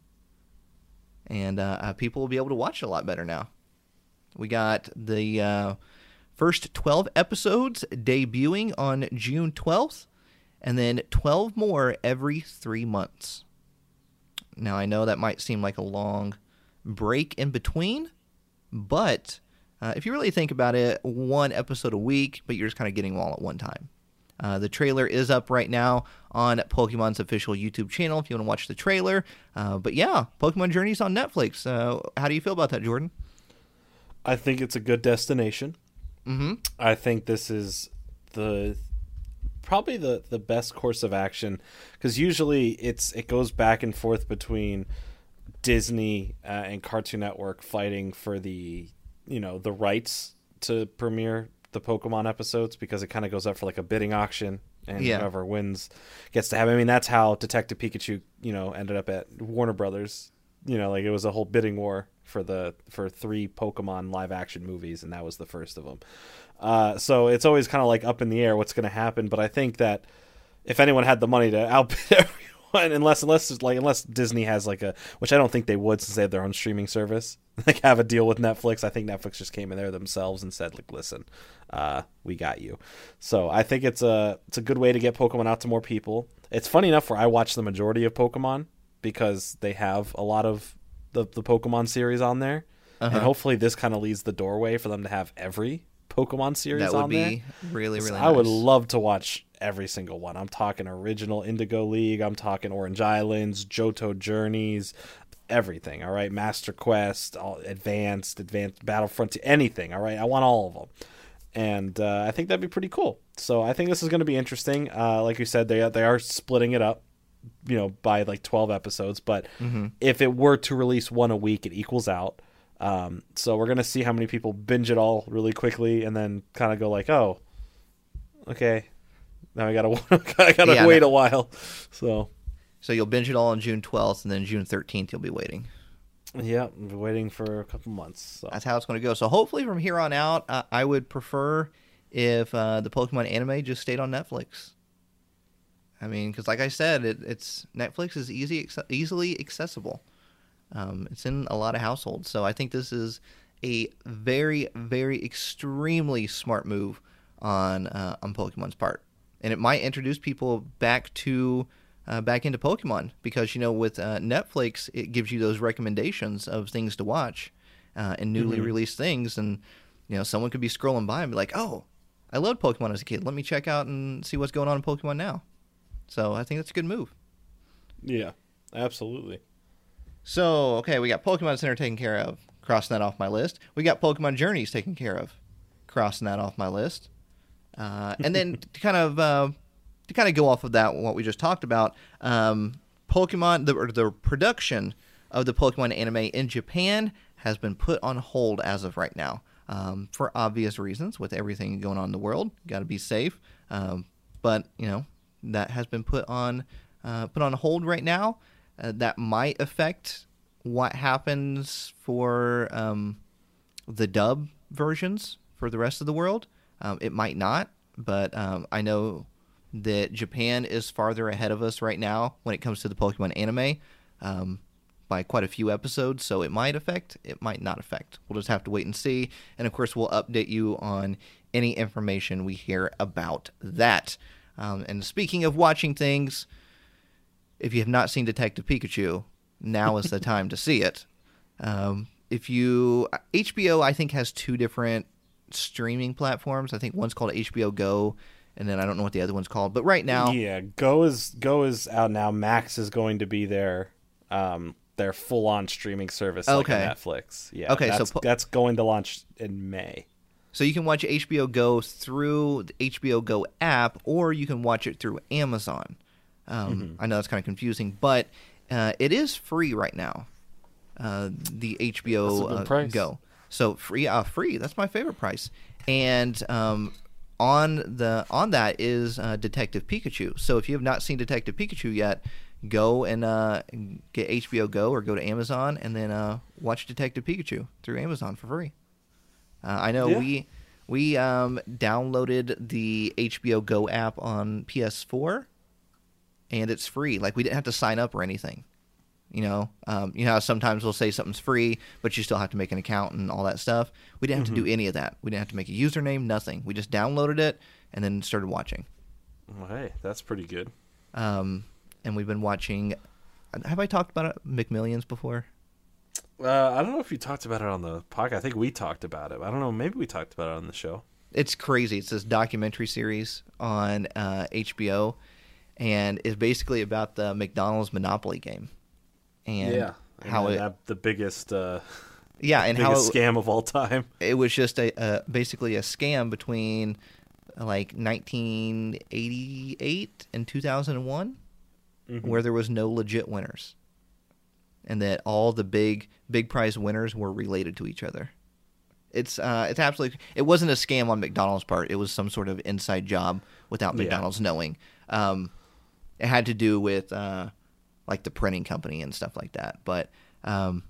and uh, people will be able to watch it a lot better now. We got the uh, first twelve episodes debuting on June twelfth, and then twelve more every three months. Now, I know that might seem like a long break in between, but uh, if you really think about it, one episode a week, but you're just kind of getting them all at one time. Uh, the trailer is up right now on Pokemon's official YouTube channel if you want to watch the trailer. Uh, but yeah, Pokemon Journeys on Netflix. Uh, how do you feel about that, Jordan?
I think it's a good destination.
Mm-hmm.
I think this is the probably the, the best course of action, because usually it's it goes back and forth between Disney uh, and Cartoon Network fighting for the you know the rights to premiere the Pokemon episodes, because it kind of goes up for like a bidding auction, and
yeah.
whoever wins gets to have. I mean, that's how Detective Pikachu, you know, ended up at Warner Brothers. You know, like it was a whole bidding war for the for three Pokemon live action movies, and that was the first of them. Uh, so it's always kind of like up in the air what's going to happen. But I think that if anyone had the money to outbid everyone, unless unless like unless Disney has like a, which I don't think they would since they have their own streaming service, like have a deal with Netflix. I think Netflix just came in there themselves and said, like, listen, uh, we got you. So I think it's a it's a good way to get Pokemon out to more people. It's funny enough where I watch the majority of Pokemon because they have a lot of the the Pokemon series on there, uh-huh. and hopefully this kind of leads the doorway for them to have every Pokemon series on there. That would
be really, really
so
nice.
I would love to watch every single one. I'm talking original Indigo League. I'm talking Orange Islands, Johto Journeys, everything. All right, Master Quest, all, Advanced, Advanced Battlefront, anything. All right, I want all of them, and uh, I think that'd be pretty cool. So I think this is going to be interesting. Uh, like you said, they they are splitting it up, you know, by like twelve episodes. But
mm-hmm.
if it were to release one a week, it equals out. Um, so we're gonna see how many people binge it all really quickly, and then kind of go like, "Oh, okay, now I gotta I gotta yeah, wait no. a while." So,
so you'll binge it all on June twelfth, and then June thirteenth you'll be waiting.
Yeah, I'll be waiting for a couple months. So.
That's how it's going to go. So hopefully from here on out, uh, I would prefer if uh, the Pokemon anime just stayed on Netflix. I mean, because like I said, it, it's Netflix is easy, easily accessible. Um, it's in a lot of households, so I think this is a very, very extremely smart move on uh, on Pokemon's part, and it might introduce people back to uh, back into Pokemon, because you know with uh, Netflix it gives you those recommendations of things to watch uh, and newly mm-hmm. released things, and you know someone could be scrolling by and be like, "Oh, I loved Pokemon as a kid. Let me check out and see what's going on in Pokemon now." So I think that's a good move.
Yeah, absolutely.
So, okay, we got Pokemon Center taken care of. Crossing that off my list. We got Pokemon Journeys taken care of. Crossing that off my list. Uh, and then to kind of uh, to kind of go off of that, what we just talked about, um, Pokemon, the, the production of the Pokemon anime in Japan has been put on hold as of right now. Um, for obvious reasons, with everything going on in the world. Got to be safe. Um, but, you know, that has been put on uh, put on hold right now. Uh, that might affect what happens for um, the dub versions for the rest of the world. Um, it might not, but um, I know that Japan is farther ahead of us right now when it comes to the Pokemon anime um, by quite a few episodes, so it might affect, it might not affect. We'll just have to wait and see, and of course we'll update you on any information we hear about that. Um, and speaking of watching things, if you have not seen Detective Pikachu, now is the time to see it. Um, if you... H B O, I think, has two different streaming platforms. I think one's called H B O Go, and then I don't know what the other one's called. But right now...
Yeah, Go is Go is out now. Max is going to be their, um, their full-on streaming service like
okay.
Netflix. Yeah,
okay,
that's,
so po-
that's going to launch in May.
So you can watch H B O Go through the H B O Go app, or you can watch it through Amazon. Um, mm-hmm. I know that's kind of confusing, but uh, it is free right now. Uh, the H B O uh, Go, so free, uh, free. That's my favorite price. And um, on the on that is uh, Detective Pikachu. So if you have not seen Detective Pikachu yet, go and uh, get H B O Go or go to Amazon and then uh, watch Detective Pikachu through Amazon for free. Uh, I know yeah. we we um, downloaded the H B O Go app on P S four, and it's free. Like, we didn't have to sign up or anything. You know, um, you know how sometimes we'll say something's free, but you still have to make an account and all that stuff. We didn't have mm-hmm. to do any of that. We didn't have to make a username, nothing. We just downloaded it and then started watching.
Well, hey, that's pretty good.
Um, and we've been watching. Have I talked about it, McMillions before?
Uh, I don't know if you talked about it on the podcast. I think we talked about it. I don't know. Maybe we talked about it on the show.
It's crazy. It's this documentary series on uh, H B O, and it's basically about the McDonald's Monopoly game. And
yeah,
how
and
it
that, the biggest, uh,
yeah, and
biggest
how it,
scam of all time.
It was just a uh, basically a scam between like nineteen eighty-eight and two thousand one, mm-hmm. where there was no legit winners, and that all the big big prize winners were related to each other. It's uh, it's absolutely. It wasn't a scam on McDonald's part. It was some sort of inside job without McDonald's yeah. knowing. Um, it had to do with. Uh, like the printing company and stuff like that. But um,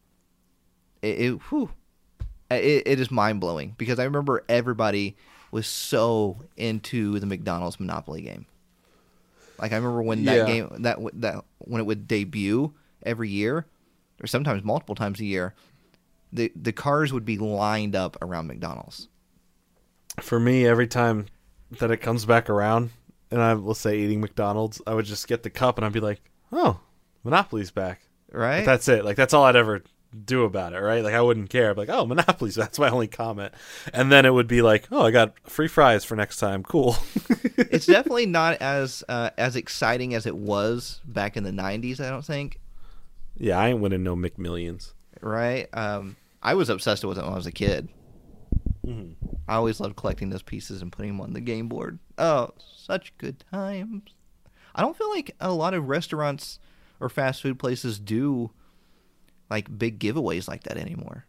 it, it, whew, it, it is mind-blowing because I remember everybody was so into the McDonald's Monopoly game. Like, I remember when that
yeah.
game, that that when it would debut every year, or sometimes multiple times a year, the, the cars would be lined up around McDonald's.
For me, every time that it comes back around, and I will say eating McDonald's, I would just get the cup and I'd be like, oh, Monopoly's back.
Right?
But that's it. Like, that's all I'd ever do about it, right? Like, I wouldn't care. I'd be like, oh, Monopoly's, that's my only comment. And then it would be like, oh, I got free fries for next time. Cool.
It's definitely not as uh, as exciting as it was back in the nineties, I don't think.
Yeah, I ain't winning no McMillions.
Right? Um, I was obsessed with it when I was a kid. Mm-hmm. I always loved collecting those pieces and putting them on the game board. Oh, such good times. I don't feel like a lot of restaurants or fast food places do like big giveaways like that anymore.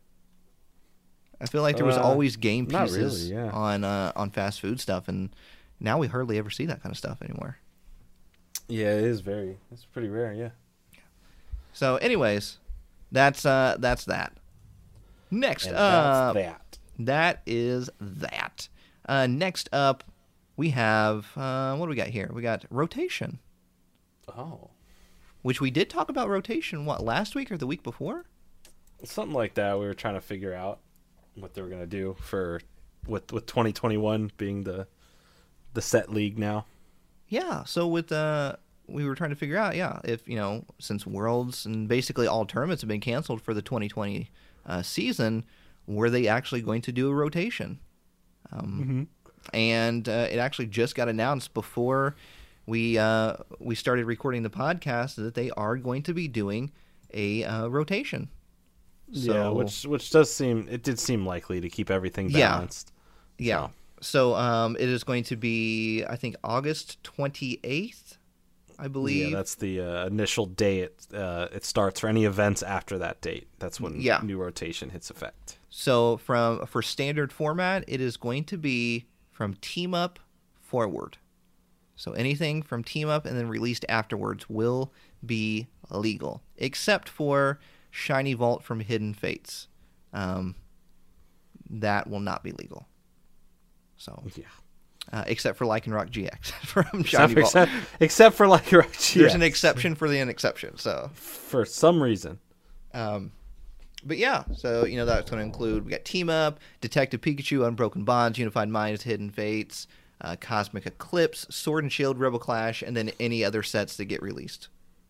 I feel like there was uh, always game pieces
really, yeah.
on uh, on fast food stuff, and now we hardly ever see that kind of stuff anymore.
Yeah, it is very. It's pretty rare, yeah.
So, anyways, that's uh, that's that. Next
and
up,
that's that.
That is that. Uh, next up. We have, uh, what do we got here? We got rotation.
Oh.
Which we did talk about rotation, what, last week or the week before?
Something like that. We were trying to figure out what they were going to do for, with with twenty twenty-one being the the set league now.
Yeah, so with, uh, we were trying to figure out, yeah, if, you know, since Worlds and basically all tournaments have been canceled for the twenty twenty uh, season, were they actually going to do a rotation? Um
mm-hmm.
And uh, it actually just got announced before we uh, we started recording the podcast that they are going to be doing a uh, rotation. So,
yeah, which which does seem it did seem likely to keep everything balanced.
Yeah. So, so um, it is going to be, I think, August twenty-eighth, I believe.
Yeah, that's the uh, initial day it uh, it starts for any events after that date. That's when
yeah.
new rotation hits effect.
So from for standard format, it is going to be from team up forward. So anything from team up and then released afterwards will be legal, except for Shiny Vault from Hidden Fates. Um, that will not be legal. So
yeah,
uh, except for Lycanroc G X from
except,
Shiny Vault.
Except, except for Lycanroc G X.
There's an exception for the exception. So
for some reason.
Um, But yeah, so, you know, that's going to include, we got Team Up, Detective Pikachu, Unbroken Bonds, Unified Minds, Hidden Fates, uh, Cosmic Eclipse, Sword and Shield, Rebel Clash, and then any other sets that get released.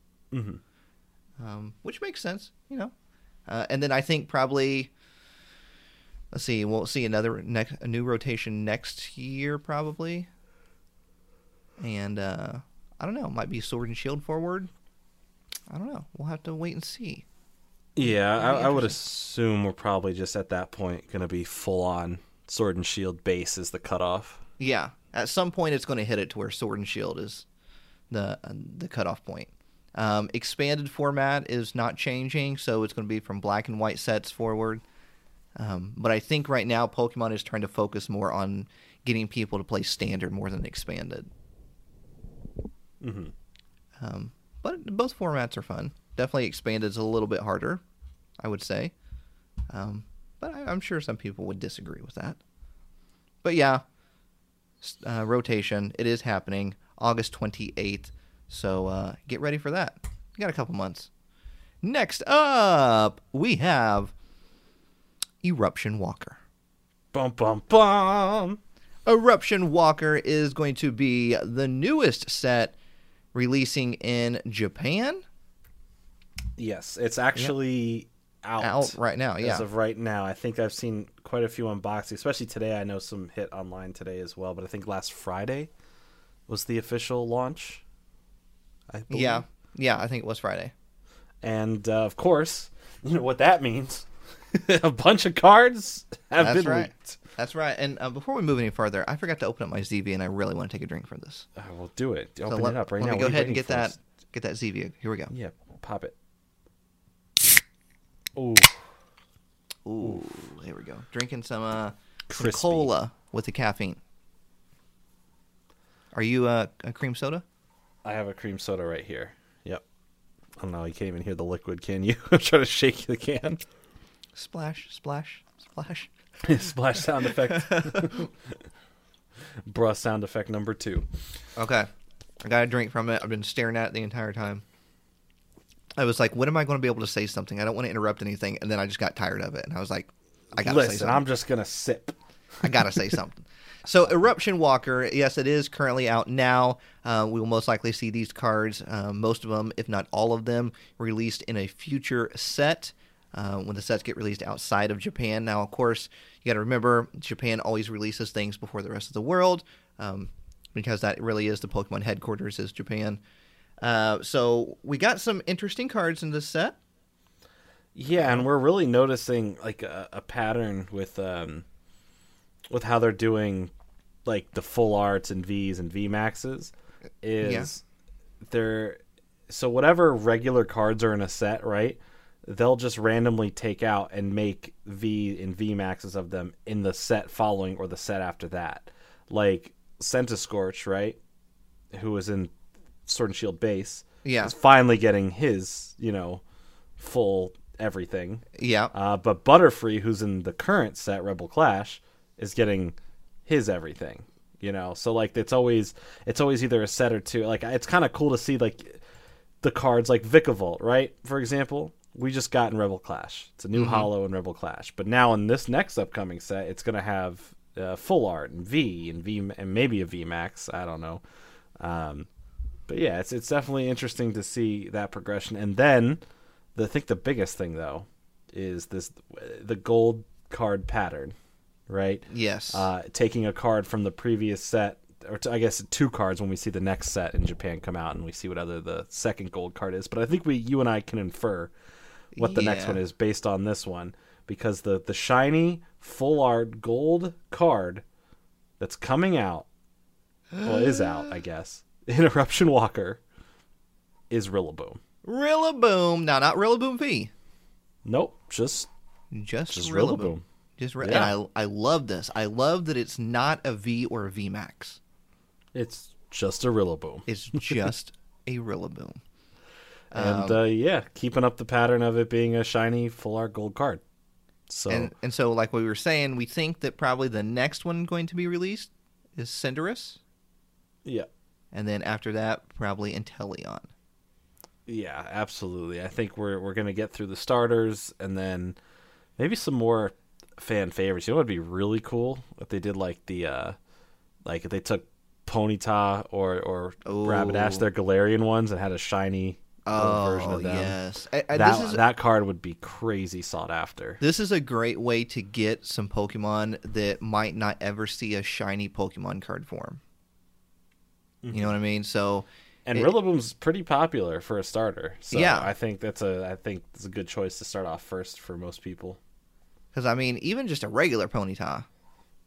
Mm-hmm.
Um, which makes sense, you know. Uh, and then I think probably, let's see, we'll see another, next, a new rotation next year probably. And, uh, I don't know, might be Sword and Shield forward. I don't know. We'll have to wait and see.
Yeah, I, I would assume we're probably just at that point going to be full on Sword and Shield base is the cutoff.
Yeah, at some point it's going to hit it to where Sword and Shield is the uh, the cutoff point. Um, expanded format is not changing, so it's going to be from black and white sets forward. Um, but I think right now Pokemon is trying to focus more on getting people to play standard more than expanded.
Mm-hmm.
Um, but both formats are fun. Definitely expanded is a little bit harder, I would say. Um, but I, I'm sure some people would disagree with that. But yeah, uh, rotation, it is happening August twenty-eighth. So uh, get ready for that. You got a couple months. Next up, we have Eruption Walker.
Bum, bum, bum.
Eruption Walker is going to be the newest set releasing in Japan.
Yes, it's actually out,
Out right now, yeah.
As of right now. I think I've seen quite a few unboxings, especially today. I know some hit online today as well, but I think last Friday was the official launch. I believe.
Yeah, yeah, I think it was Friday.
And, uh, of course, you know what that means. A bunch of cards have
That's
been
right.
leaked.
That's right. And uh, before we move any further, I forgot to open up my Z V, and I really want to take a drink from this.
Uh, we'll do it. Open
so let,
it up right
let
now.
me go
What are you
ahead and
waiting
get
for?
that get that Z V. Here we go.
Yeah, pop it. Ooh.
Ooh, there we go. Drinking some, uh, some
Crispy.
cola with the caffeine. Are you uh, a cream soda?
I have a cream soda right here. Yep. I don't know. You can't even hear the liquid, can you? I'm trying to shake the can.
Splash, splash, splash.
Splash sound effect. Bruh sound effect number two.
Okay. I got a drink from it. I've been staring at it the entire time. I was like, when am I going to be able to say something? I don't want to interrupt anything. And then I just got tired of it. And I was like, I got to say
Listen,
something.
I'm just going to sip.
I got to say something. So Eruption Walker, yes, it is currently out now. Uh, we will most likely see these cards, uh, most of them, if not all of them, released in a future set uh, when the sets get released outside of Japan. Now, of course, you got to remember, Japan always releases things before the rest of the world um, because that really is the Pokemon headquarters is Japan. Uh, so we got some interesting cards in this set.
Yeah, and we're really noticing like a, a pattern with um, with how they're doing like the full arts and V's and V maxes is yeah. they're so whatever regular cards are in a set, right? They'll just randomly take out and make V and V maxes of them in the set following or the set after that. Like Centiskorch, right? Who was in Sword and Shield base,
yeah,
is finally getting his, you know, full everything.
Yeah.
Uh, but Butterfree, who's in the current set, Rebel Clash, is getting his everything. You know, so like it's always it's always either a set or two. Like it's kind of cool to see like the cards like Vikavolt, right? For example, we just got in Rebel Clash. It's a new mm-hmm. holo in Rebel Clash, but now in this next upcoming set, it's gonna have uh, full art and V and V and maybe a V Max. I don't know. Um, But yeah, it's it's definitely interesting to see that progression. And then, the, I think the biggest thing though is this the gold card pattern, right?
Yes.
Uh, taking a card from the previous set, or t- I guess two cards when we see the next set in Japan come out, and we see what other the second gold card is. But I think we, you and I, can infer what the
yeah.
next one is based on this one, because the the shiny full art gold card that's coming out, well, is out, I guess. In Eruption Walker is Rillaboom.
Rillaboom. Now, not Rillaboom V.
Nope, just
just,
just
Rillaboom.
Rillaboom.
Just Rillaboom.
Yeah.
And I I love this. I love that it's not a V or a V Max.
It's just a Rillaboom.
It's just a Rillaboom.
And
Um,
uh, yeah, keeping up the pattern of it being a shiny full art gold card. So
and and so, like we were saying, we think that probably the next one going to be released is Cinderace.
yeah.
And then after that, probably Inteleon.
Yeah, absolutely. I think we're we're gonna get through the starters and then maybe some more fan favorites. You know what would be really cool if they did like the uh like if they took Ponyta or or
Ooh.
Rapidash, their Galarian ones, and had a shiny
Oh,
version of them.
yes. I, I,
That
this is,
that card would be crazy sought after.
This is a great way to get some Pokemon that might not ever see a shiny Pokemon card form. You know what I mean? So,
and
it,
Rillaboom's pretty popular for a starter. So
Yeah.
I think that's a I think it's a good choice to start off first for most people.
because I mean, even just a regular Ponyta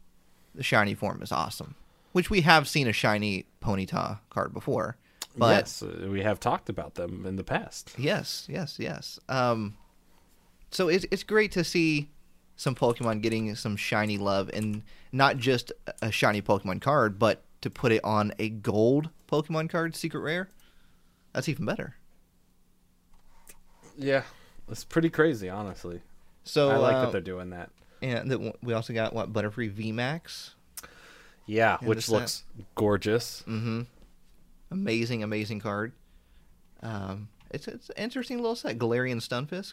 the shiny form is awesome, which we have seen a shiny Ponyta card before. But
yes, we have talked about them in the past.
Yes, yes, yes. Um, so it's it's great to see some Pokemon getting some shiny love, and not just a shiny Pokemon card, but to put it on a gold Pokemon card, secret rare. That's even better.
Yeah, it's pretty crazy, honestly.
So
I like
uh,
that they're doing that.
And the, we also got what Butterfree V MAX.
Yeah, which looks gorgeous.
Mm-hmm. Amazing, amazing card. Um, it's it's an interesting little set. Galarian Stunfisk.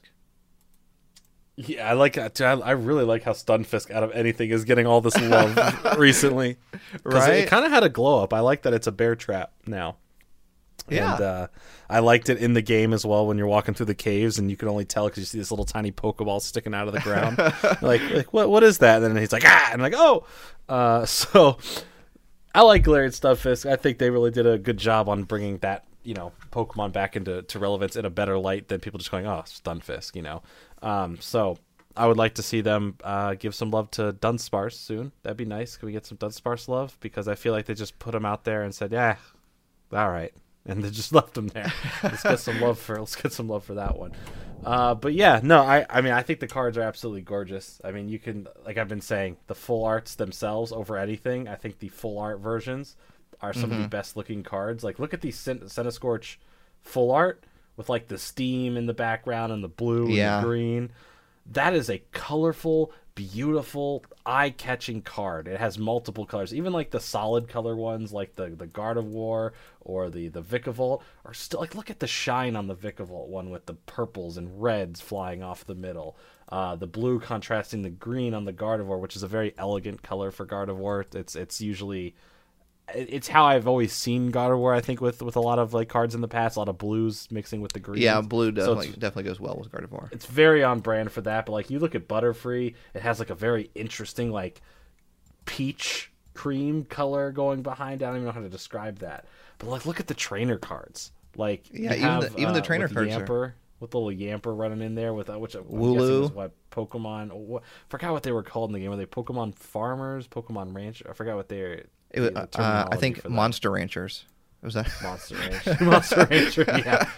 Yeah, I like that. I, I really like how Stunfisk, out of anything, is getting all this love recently. Because
Right?
it kind of had a glow up. I like that it's a bear trap now.
Yeah.
And uh, I liked it in the game as well when you're walking through the caves and you can only tell because you see this little tiny Pokeball sticking out of the ground. like, like what? What is that? And then he's like, ah! And I'm like, oh! Uh, so I like Galarian Stunfisk. I think they really did a good job on bringing that, you know, Pokemon back into to relevance in a better light than people just going, oh, Stunfisk, you know. Um, so I would like to see them uh, give some love to Dunsparce soon. That'd be nice. Can we get some Dunsparce love? Because I feel like they just put him out there and said, yeah, all right. And they just left him there. Let's get some love for let's get some love for that one. Uh, but yeah, no, I, I mean I think the cards are absolutely gorgeous. I mean you can, like I've been saying, the full arts themselves over anything. I think the full art versions are some
Mm-hmm.
of the best looking cards. Like look at the Centiskorch full art with like the steam in the background and the blue
Yeah.
and the green. That is a colorful, beautiful, eye-catching card. It has multiple colors. Even like the solid color ones, like the the Gardevoir or the the Vikavolt, are still like, look at the shine on the Vikavolt one with the purples and reds flying off the middle. Uh, the blue contrasting the green on the Gardevoir, which is a very elegant color for Gardevoir. It's it's usually it's how I've always seen Gardevoir, I think, with, with a lot of like cards in the past, a lot of blues mixing with the green.
Yeah, blue
So
definitely
it's-
definitely goes well with Gardevoir.
it's very on brand for that. But like you look at Butterfree, it has like a very interesting like peach cream color going behind. I don't even know how to describe that. But like look at the trainer cards. Like
Yeah,
you
even
have,
the- even the
uh,
trainer
with
cards are-
Yamper, with little Yamper running in there with uh, which I'm
Wooloo.
guessing is what Pokemon. What, forgot what they were called in the game. Were they Pokemon Farmers, Pokemon Ranch? I forgot what they were.
It was,
the
uh, I
terminology
think
for that.
Monster Ranchers. Was that?
Monster Rancher. Monster Rancher, yeah.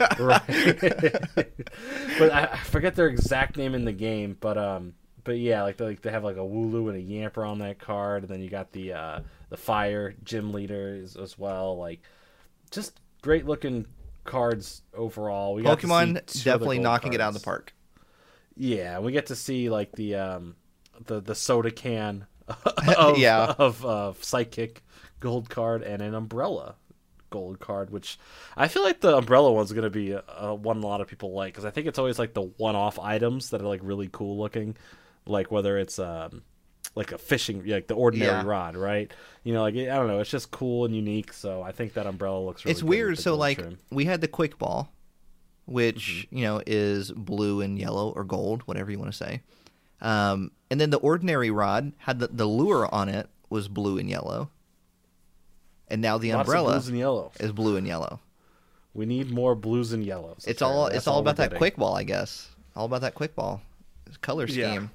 Right. But I, I forget their exact name in the game, but um but yeah, like they like they have like a Wooloo and a Yamper on that card, and then you got the uh the Fire Gym Leaders as well. Like just great looking cards overall. We got to
Pokemon
see two other
definitely
gold
knocking it out of the
cards.
park.
Yeah, we get to see like the um the the soda can of
Yeah.
of uh, Psychic gold card and an Umbrella gold card, which I feel like the Umbrella one's going to be uh, one a lot of people like, because I think it's always like the one-off items that are like really cool looking, like whether it's um like a fishing, like the ordinary
Yeah.
rod, right? You know, like I don't know, it's just cool and unique. So I think that Umbrella looks really
It's
good with
weird.
the
So
gold
like
trim.
we had the Quick Ball, which
Mm-hmm.
you know is blue and yellow or gold, whatever you want to say. Um, and then the ordinary rod had the, the lure on it was blue and yellow. And now the
Lots of
umbrella
blues and yellows.
is blue and yellow.
We need more blues and yellows.
It's all
That's
it's all about
we're
that
getting.
Quick Ball, I guess. All about that Quick Ball color
Yeah.
scheme.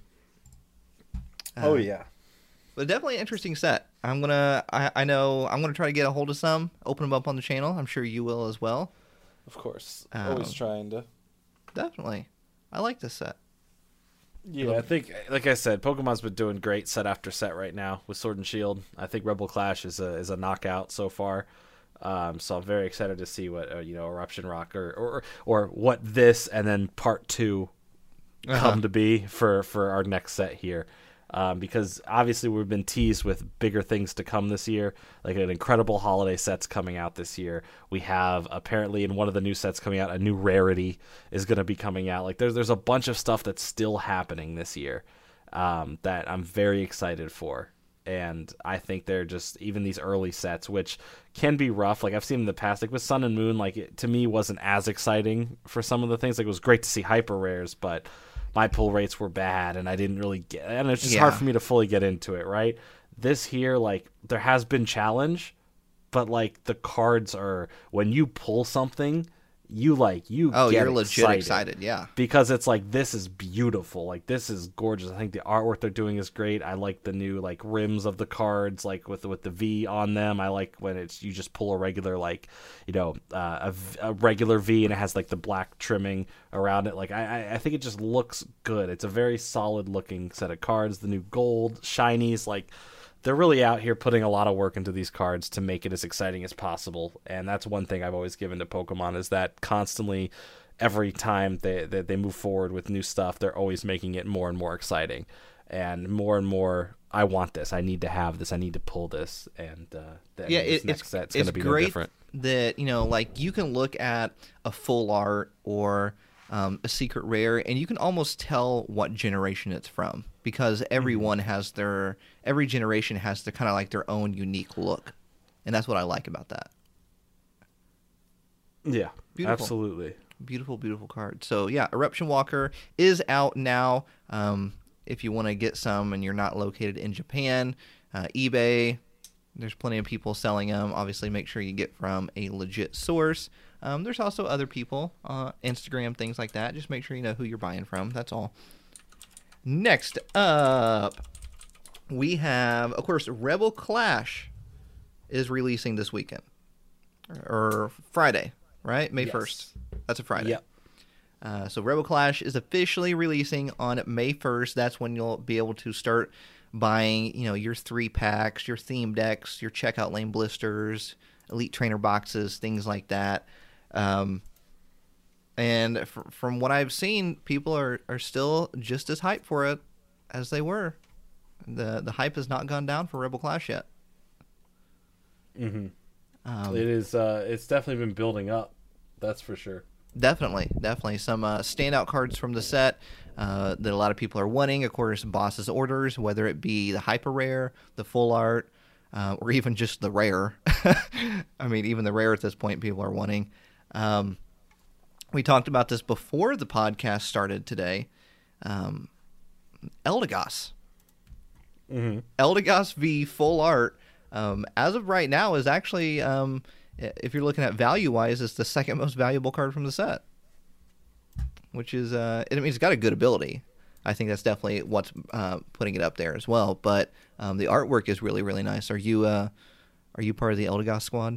Oh
Uh,
yeah.
But definitely an interesting set. I'm gonna I, I know I'm gonna try to get a hold of some, open them up on the channel. I'm sure you will as well.
Of course.
Um,
Always trying to.
Definitely. I like this set.
Yeah, I think, like I said, Pokemon's been doing great set after set right now with Sword and Shield. I think Rebel Clash is a is a knockout so far. Um, so I'm very excited to see what uh, you know Eruption Rock or, or or what this and then Part Two
Uh-huh.
come to be for for our next set here. Um, because obviously we've been teased with bigger things to come this year, like an incredible holiday sets coming out this year. We have apparently in one of the new sets coming out, a new rarity is going to be coming out. Like there's there's a bunch of stuff that's still happening this year um, that I'm very excited for. And I think they're just, even these early sets, which can be rough. Like I've seen in the past, like with Sun and Moon, like it, to me wasn't as exciting for some of the things. Like it was great to see hyper rares, but my pull rates were bad and I didn't really get, and it's just
Yeah.
hard for me to fully get into it, right? This here, like there has been challenge, but like the cards are, when you pull something, you like you
Oh,
get
you're legit
excited,
excited, yeah.
because it's like, this is beautiful, like this is gorgeous. I think the artwork they're doing is great. I like the new like rims of the cards, like with with the V on them. I like when it's you just pull a regular like you know uh, a, v- a regular V and it has like the black trimming around it. Like I I think it just looks good. It's a very solid looking set of cards. The new gold shinies, like they're really out here putting a lot of work into these cards to make it as exciting as possible. And that's one thing I've always given to Pokemon, is that constantly, every time they, they, they move forward with new stuff, they're always making it more and more exciting. And more and more, I want this. I need to have this. I need to pull this. And uh, the,
Yeah,
this
it,
next
it's,
set's
it's
going to be
great
no different.
that, you know, like you can look at a full art or um, a secret rare, and you can almost tell what generation it's from, because everyone mm-hmm. has their, every generation has their kind of like their own unique look. And that's what I like about that.
Yeah,
beautiful.
Absolutely.
Beautiful, beautiful card. So yeah, Eruption Walker is out now. Um, if you want to get some and you're not located in Japan, uh, eBay, there's plenty of people selling them. Obviously, make sure you get from a legit source. Um, there's also other people, uh, Instagram, things like that. Just make sure you know who you're buying from. That's all. Next up, we have, of course, Rebel Clash is releasing this weekend. Or Friday, right? May first. Yes. That's a Friday.
Yep.
Uh, so Rebel Clash is officially releasing on May first. That's when you'll be able to start buying, you know, your three packs, your theme decks, your checkout lane blisters, elite trainer boxes, things like that. Um, and f- from what I've seen, people are, are still just as hyped for it as they were. The the hype has not gone down for Rebel Clash yet.
Mm-hmm.
Um,
it is. Uh, it's definitely been building up. That's for sure.
Definitely, definitely. Some uh, standout cards from the set uh, that a lot of people are wanting. Of course, Boss's Orders, whether it be the Hyper Rare, the Full Art, uh, or even just the Rare. I mean, even the Rare at this point, people are wanting. Um, we talked about this before the podcast started today. Um, Eldegoss.
Mm-hmm.
Eldegoss V Full Art, um, as of right now, is actually... Um, if you're looking at value-wise, it's the second most valuable card from the set, which is, uh, I mean, it's got a good ability. I think that's definitely what's uh, putting it up there as well. But um, the artwork is really, really nice. Are you, uh, are you part of the Eldegoss squad?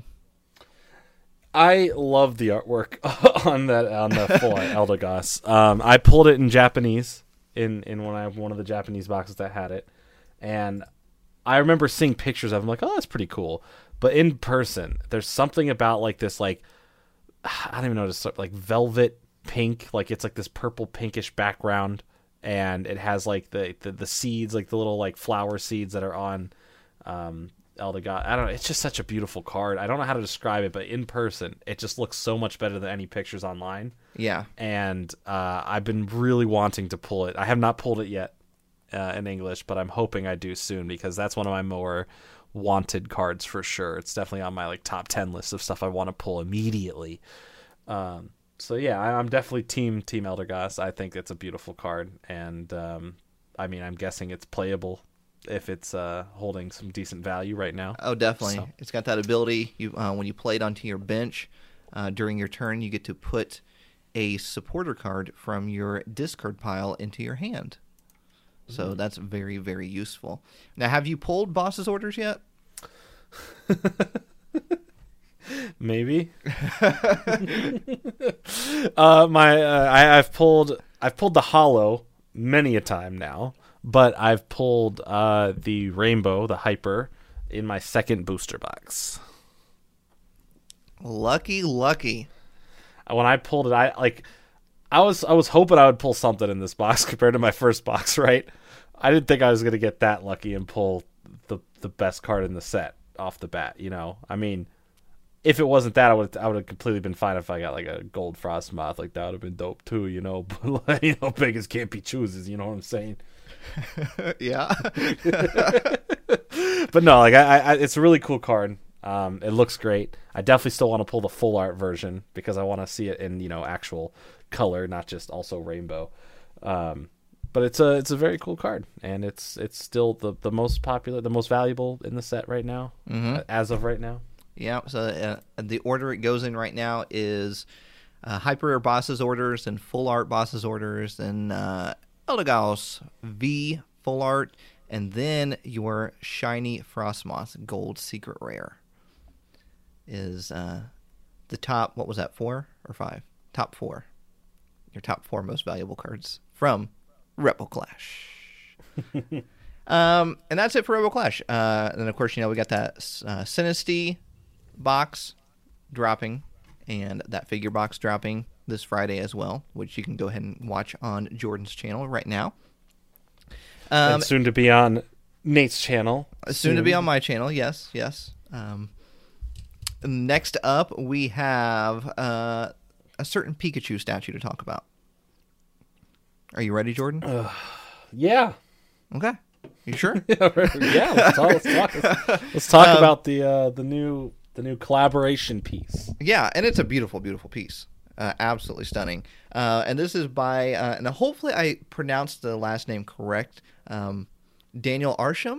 I love the artwork on that on the full Eldegoss. Um, I pulled it in Japanese in in one I one of the Japanese boxes that had it, and I remember seeing pictures of them like, oh, that's pretty cool. But in person, there's something about like this, like, I don't even know, just like velvet pink, like it's like this purple pinkish background, and it has like the, the, the seeds, like the little like flower seeds that are on um, Eldegoss. I don't know, it's just such a beautiful card. I don't know how to describe it, but in person, it just looks so much better than any pictures online.
Yeah.
And uh, I've been really wanting to pull it. I have not pulled it yet uh, in English, but I'm hoping I do soon, because that's one of my more wanted cards for sure. It's definitely on my like top ten list of stuff I want to pull immediately. Um, so yeah, I, I'm definitely team team Eldegoss. I think it's a beautiful card, and um, I mean, I'm guessing it's playable if it's uh, holding some decent value right now.
Oh, definitely.
So.
It's got that ability. You uh, when you play it onto your bench uh, during your turn, you get to put a supporter card from your discard pile into your hand. So mm. that's very, very useful. Now, have you pulled Boss's Orders yet?
Maybe. uh, my uh, I, I've pulled I've pulled the Hollow many a time now, but I've pulled uh, the Rainbow, the Hyper, in my second booster box.
Lucky, lucky.
When I pulled it, I like I was I was hoping I would pull something in this box compared to my first box, right? I didn't think I was gonna get that lucky and pull the the best card in the set off the bat, you know. I mean, if it wasn't that, I would I would have completely been fine if I got like a gold Frostmoth. Like that would have been dope too, you know. But like, you know, beggars can't be choosers. You know what I'm saying?
Yeah.
But no, like I, I, it's a really cool card. Um, it looks great. I definitely still want to pull the full art version because I want to see it in, you know, actual color, not just also rainbow. Um, but it's a it's a very cool card, and it's it's still the, the most popular, the most valuable in the set right now,
mm-hmm.
as of right now.
Yeah. So uh, the order it goes in right now is uh, hyper rare bosses orders and full art bosses orders and uh, Eldegoss V full art, and then your shiny Frostmoth gold secret rare is uh, the top. What was that? Four or five? Top four. Your top four most valuable cards from Rebel Clash. um, and that's it for Rebel Clash. Uh, and then of course, you know, we got that uh, Sinisty box dropping, and that figure box dropping this Friday as well, which you can go ahead and watch on Jordan's channel right now. Um,
and soon to be on Nate's channel.
Soon, soon to be on my channel, yes, yes. Um, next up, we have uh, a certain Pikachu statue to talk about. Are you ready, Jordan?
Uh, yeah.
Okay. You sure?
yeah, yeah. Let's talk. Let's talk, let's talk um, about the uh, the new the new collaboration piece.
Yeah, and it's a beautiful, beautiful piece. Uh, absolutely stunning. Uh, and this is by, uh, and hopefully I pronounced the last name correct. Um, Daniel Arsham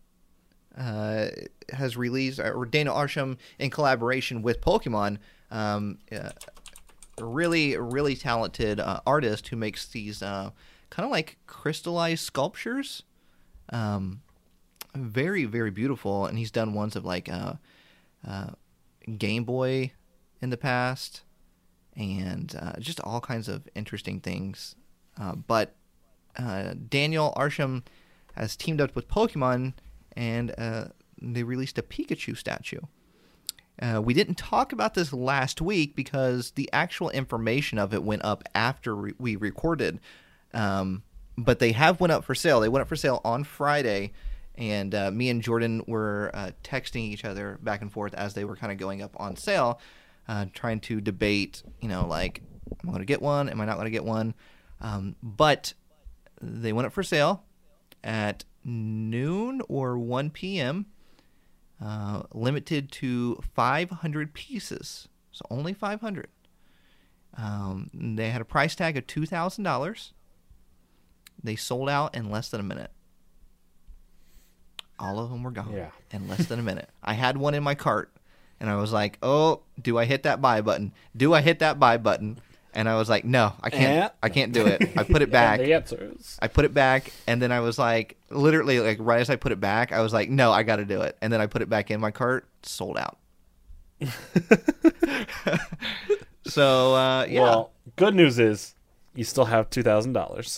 uh, has released, or Daniel Arsham in collaboration with Pokemon, um, uh, a really, really talented uh, artist who makes these uh, kind of like crystallized sculptures. Um, very, very beautiful. And he's done ones of like uh, uh, Game Boy in the past. And uh, just all kinds of interesting things. Uh, but uh, Daniel Arsham has teamed up with Pokemon, and uh, they released a Pikachu statue. Uh, we didn't talk about this last week because the actual information of it went up after re- we recorded. Um, but they have went up for sale. They went up for sale on Friday, and uh, me and Jordan were uh, texting each other back and forth as they were kind of going up on sale. Uh, trying to debate, you know, like, am I going to get one? Am I not going to get one? Um, but they went up for sale at noon or one p.m., uh, limited to five hundred pieces. So only five hundred. Um, they had a price tag of two thousand dollars. They sold out in less than a minute. All of them were gone
yeah.
in less than a minute. I had one in my cart. And I was like, oh, do I hit that buy button? Do I hit that buy button? And I was like, no, I can't.
Yeah.
I can't do it. I put it back.
The answer is...
I put it back, and then I was like, literally, like right as I put it back, I was like, no, I got to do it. And then I put it back in my cart, sold out. so, uh, yeah.
Well, good news is you still have two thousand dollars.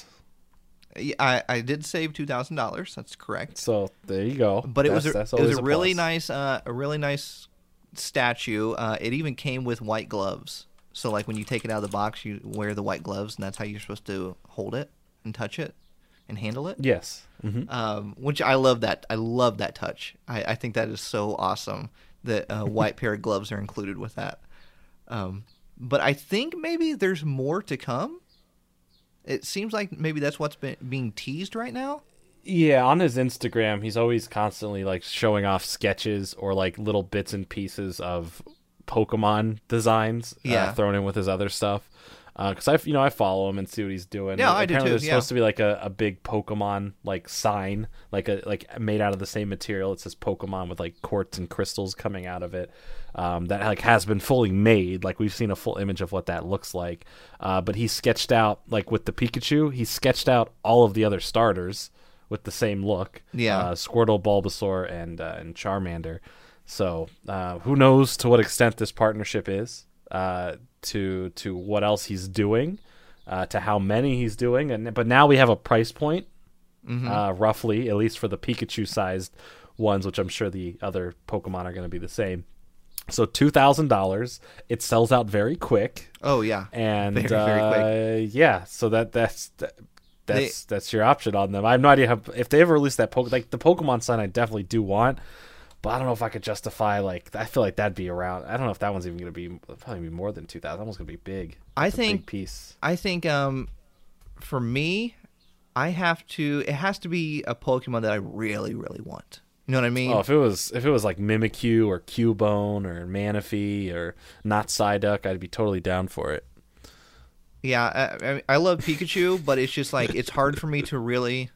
I, I did save two thousand dollars. That's correct.
So there you go.
But it
that's,
was a,
that's
it was a,
a
really
plus.
nice, uh, a really nice statue. Uh, it even came with white gloves. So like when you take it out of the box, you wear the white gloves, and that's how you're supposed to hold it and touch it and handle it.
Yes. Mm-hmm.
Um, which I love that. I love that touch. I, I think that is so awesome that uh, white pair of gloves are included with that. Um, but I think maybe there's more to come. It seems like maybe that's what's been being teased right now.
Yeah, on his Instagram, he's always constantly like showing off sketches or like little bits and pieces of Pokemon designs,
yeah,
uh, thrown in with his other stuff. Because uh, I, you know, I follow him and see what he's doing.
Yeah,
and
I do
apparently
too.
There's
yeah.
supposed to be like a, a big Pokemon like sign, like a like made out of the same material. It says Pokemon with like quartz and crystals coming out of it. Um, that like has been fully made. Like we've seen a full image of what that looks like. Uh, but he sketched out like with the Pikachu, he sketched out all of the other starters with the same look.
Yeah,
uh, Squirtle, Bulbasaur, and uh, and Charmander. So uh, who knows to what extent this partnership is. Uh, to to what else he's doing, uh, to how many he's doing, and but now we have a price point,
mm-hmm.
uh, roughly, at least for the Pikachu-sized ones, which I'm sure the other Pokemon are going to be the same. So two thousand dollars. It sells out very quick.
Oh yeah,
and
very, very
uh,
quick.
Yeah, so that that's that, that's
they,
that's your option on them. I have no idea how, if they ever release that Poke like the Pokemon sign. I definitely do want. But I don't know if I could justify, like, I feel like that'd be around. I don't know if that one's even going to be, probably be more than two thousand. That one's going to be big.
I
That's
think,
a big piece.
I think, um, for me, I have to, it has to be a Pokemon that I really, really want. You know what I mean?
Oh, if it was, if it was like Mimikyu or Cubone or Manaphy or not Psyduck, I'd be totally down for it.
Yeah, I, I, I love Pikachu, but it's just like, it's hard for me to really,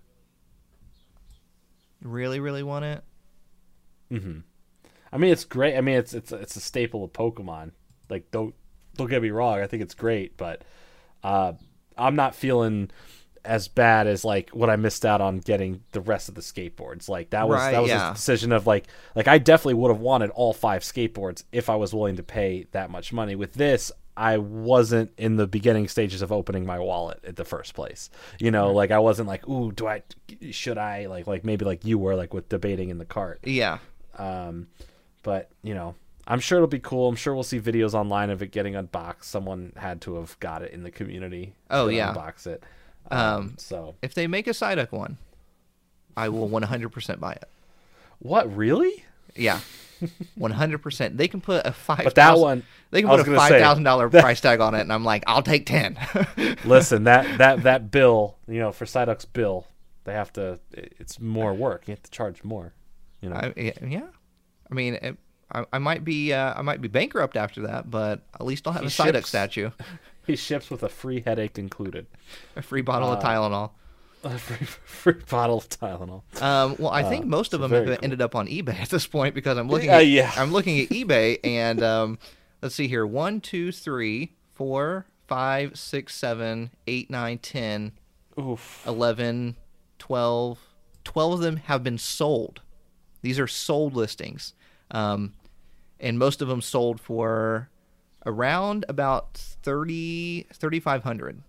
really, really want it.
Mm-hmm. I mean, it's great. I mean, it's it's it's a staple of Pokemon. Like, don't Don't get me wrong, I think it's great, but uh, I'm not feeling as bad as like what I missed out on getting the rest of the skateboards. Like that was
Right,
that was
yeah.
a decision of like like I definitely would have wanted all five skateboards if I was willing to pay that much money. With this, I wasn't in the beginning stages of opening my wallet at the first place. You know, like I wasn't like, ooh, do I should I like like maybe like you were like with debating in the cart.
Yeah.
Um, but you know, I'm sure it'll be cool. I'm sure we'll see videos online of it getting unboxed. Someone had to have got it in the community.
Oh,
to
yeah.
unbox it. Um,
Um,
so
If they make a Psyduck one, I will one hundred percent buy it.
what really?
Yeah. one hundred percent. They can put a five.
But that one,
They can
I was
put a
gonna
five
say,
thousand dollar price tag on it, and I'm like, I'll take ten.
Listen, that that that bill, you know, for Psyduck's bill, they have to. It's more work. You have to charge more. You know.
I, yeah. I mean, it, I, I might be uh, I might be bankrupt after that, but at least I'll have
He
a Psyduck
ships-
statue,
He ships with a free headache included.
a free bottle
Uh,
of Tylenol.
A free, free bottle of Tylenol.
Um, well, I think
Uh,
most of
so
them
very
have
cool.
ended up on eBay at this point because I'm looking.
Uh,
at,
yeah.
I'm looking at eBay, and um, let's see here: one, two, three, four, five, six, seven, eight, nine, ten,
Oof.
eleven, twelve. twelve of them have been sold. These are sold listings, um, and most of them sold for around about thirty, thirty-five hundred.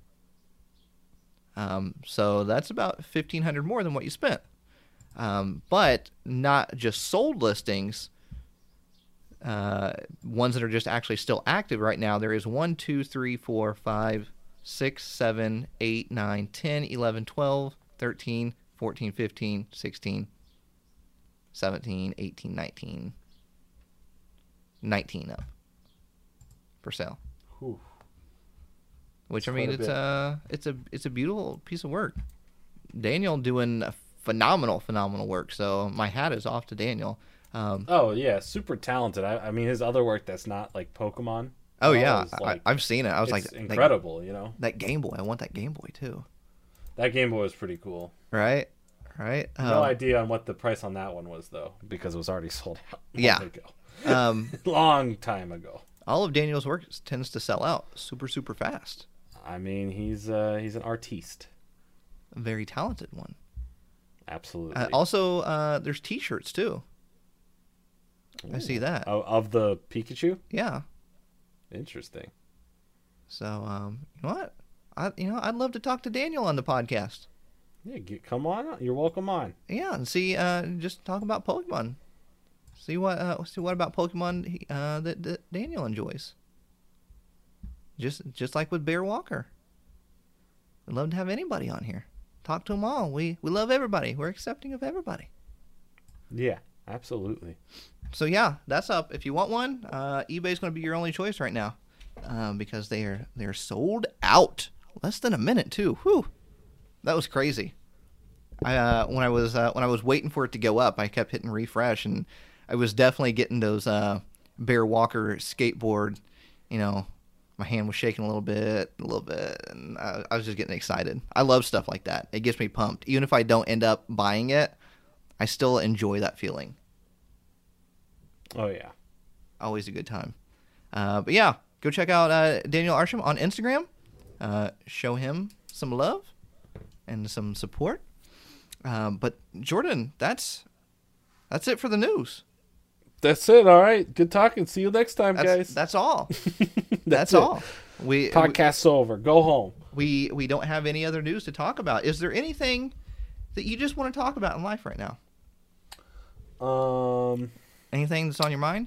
Um, so that's about fifteen hundred more than what you spent. Um, but not just sold listings. Uh, ones that are just actually still active right now. There is one, two, three, four, five, six, seven, eight, nine, ten, eleven, twelve, thirteen, fourteen, fifteen, sixteen, seventeen, eighteen, nineteen, nineteen up for sale.
Oof.
Which
That's
I mean,
quite a
it's
bit.
a it's a it's a beautiful piece of work. Daniel doing a phenomenal, phenomenal work. So my hat is off to Daniel. Um,
Oh yeah, super talented. I, I mean, his other work that's not like Pokemon.
oh
uh,
yeah,
is, like,
I, I've seen it. I was
it's
like, that-
incredible. You know,
That, Game Boy. I want that Game Boy too.
that Game Boy was pretty cool.
Right, right.
No
Um,
idea on what the price on that one was though, because it was already sold out. long
Yeah.
ago.
um,
long time ago.
all of Daniel's work tends to sell out super, super fast.
I mean, he's uh, he's an artiste.
A very talented one.
Absolutely.
Uh, also, uh, there's T-shirts too. I see that.
Of, of the Pikachu.
Yeah.
Interesting.
So, um, you know what? I, you know, I'd love to talk to Daniel on the podcast.
Yeah, get, come on. You're welcome on.
Yeah, and see, uh, just talk about Pokemon. See what, uh, see what about Pokemon he- uh, that, that Daniel enjoys. Just, just like with Bear Walker. We'd love to have anybody on here. Talk to them all. We, we love everybody. We're accepting of everybody.
Yeah, absolutely.
So yeah, that's up. If you want one, uh, eBay's going to be your only choice right now, um, because they are they're sold out. Less than a minute too. Whew, that was crazy. I uh, when I was uh, when I was waiting for it to go up, I kept hitting refresh, and I was definitely getting those uh, Bear Walker skateboard. You know, my hand was shaking a little bit, a little bit, and I, I was just getting excited. I love stuff like that. It gets me pumped. Even if I don't end up buying it, I still enjoy that feeling.
Oh yeah.
Always a good time. Uh, but yeah, go check out uh, Daniel Arsham on Instagram. Uh, show him some love and some support. Um, but Jordan, that's that's it for the news.
That's it. All right. Good talking. See you next time,
That's,
guys.
that's all.
That's,
That's
it.
all. We,
Podcast's over. Go home.
we we don't have any other news to talk about. Is there anything that you just want to talk about in life right now?
Um,
Anything that's on your mind?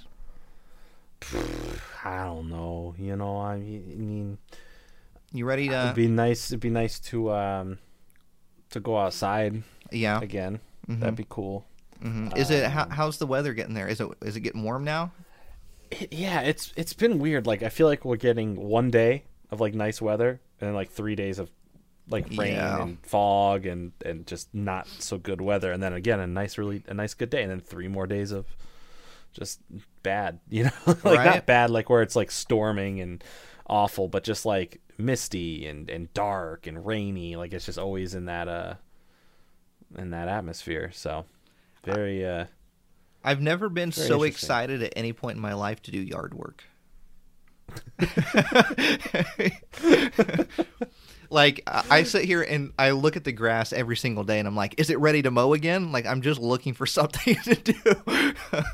I don't know. You know, I mean,
You ready to?
it'd be nice. It'd be nice to um to go outside
yeah.
again.
Mhm.
That'd be cool.
hmm Is it? How,
Um,
how's the weather getting there? Is it? Is it getting warm now?
It- yeah, it's it's been weird. Like I feel like we're getting one day of like nice weather and then like three days of like rain
Yeah.
and fog and and just not so good weather, and then again a nice really a nice good day, and then three more days of just bad. You know, like
Right.
not bad like where it's like storming and awful, but just like misty and and dark and rainy. Like it's just always in that uh in that atmosphere. So very uh
I've never been
Very
so
interesting.
excited at any point in my life to do yard work. Like, I sit here and I look at the grass every single day and I'm like, is it ready to mow again? Like, I'm just looking for something to do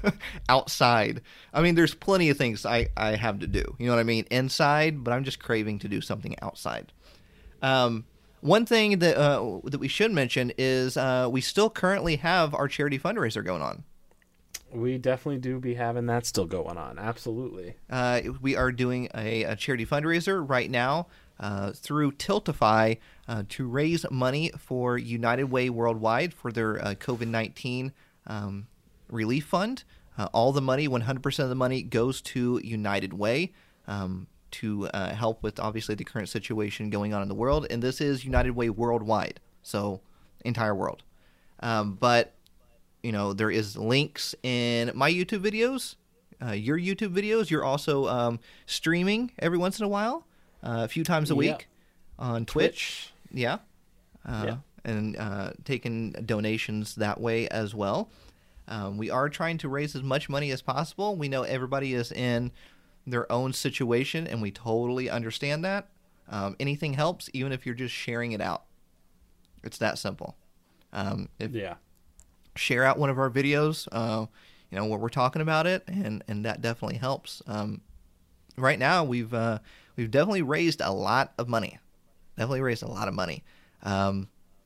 outside. I mean, there's plenty of things I, I have to do. You know what I mean? Inside, but I'm just craving to do something outside. Um, one thing that uh, that we should mention is uh, we still currently have our charity fundraiser going on.
We definitely do be having that still going on. Absolutely.
Uh, we are doing a, a charity fundraiser right now. Uh, through Tiltify uh, to raise money for United Way Worldwide for their uh, COVID nineteen um, relief fund. Uh, all the money, one hundred percent of the money, goes to United Way um, to uh, help with, obviously, the current situation going on in the world. And this is United Way Worldwide, so entire world. Um, but, you know, there is links in my YouTube videos, uh, your YouTube videos. You're also um, streaming every once in a while. Uh, a few times a week
yeah.
on Twitch, Twitch. yeah, uh,
yeah,
and uh, taking donations that way as well. Um, we are trying to raise as much money as possible. We know everybody is in their own situation, and we totally understand that. Um, anything helps, even if you're just sharing it out. It's that simple. Um, if,
yeah.
Share out one of our videos, uh, you know, where we're talking about it, and, and that definitely helps. Um, right now, we've uh, we've definitely raised a lot of money. Definitely raised a lot of money. Um,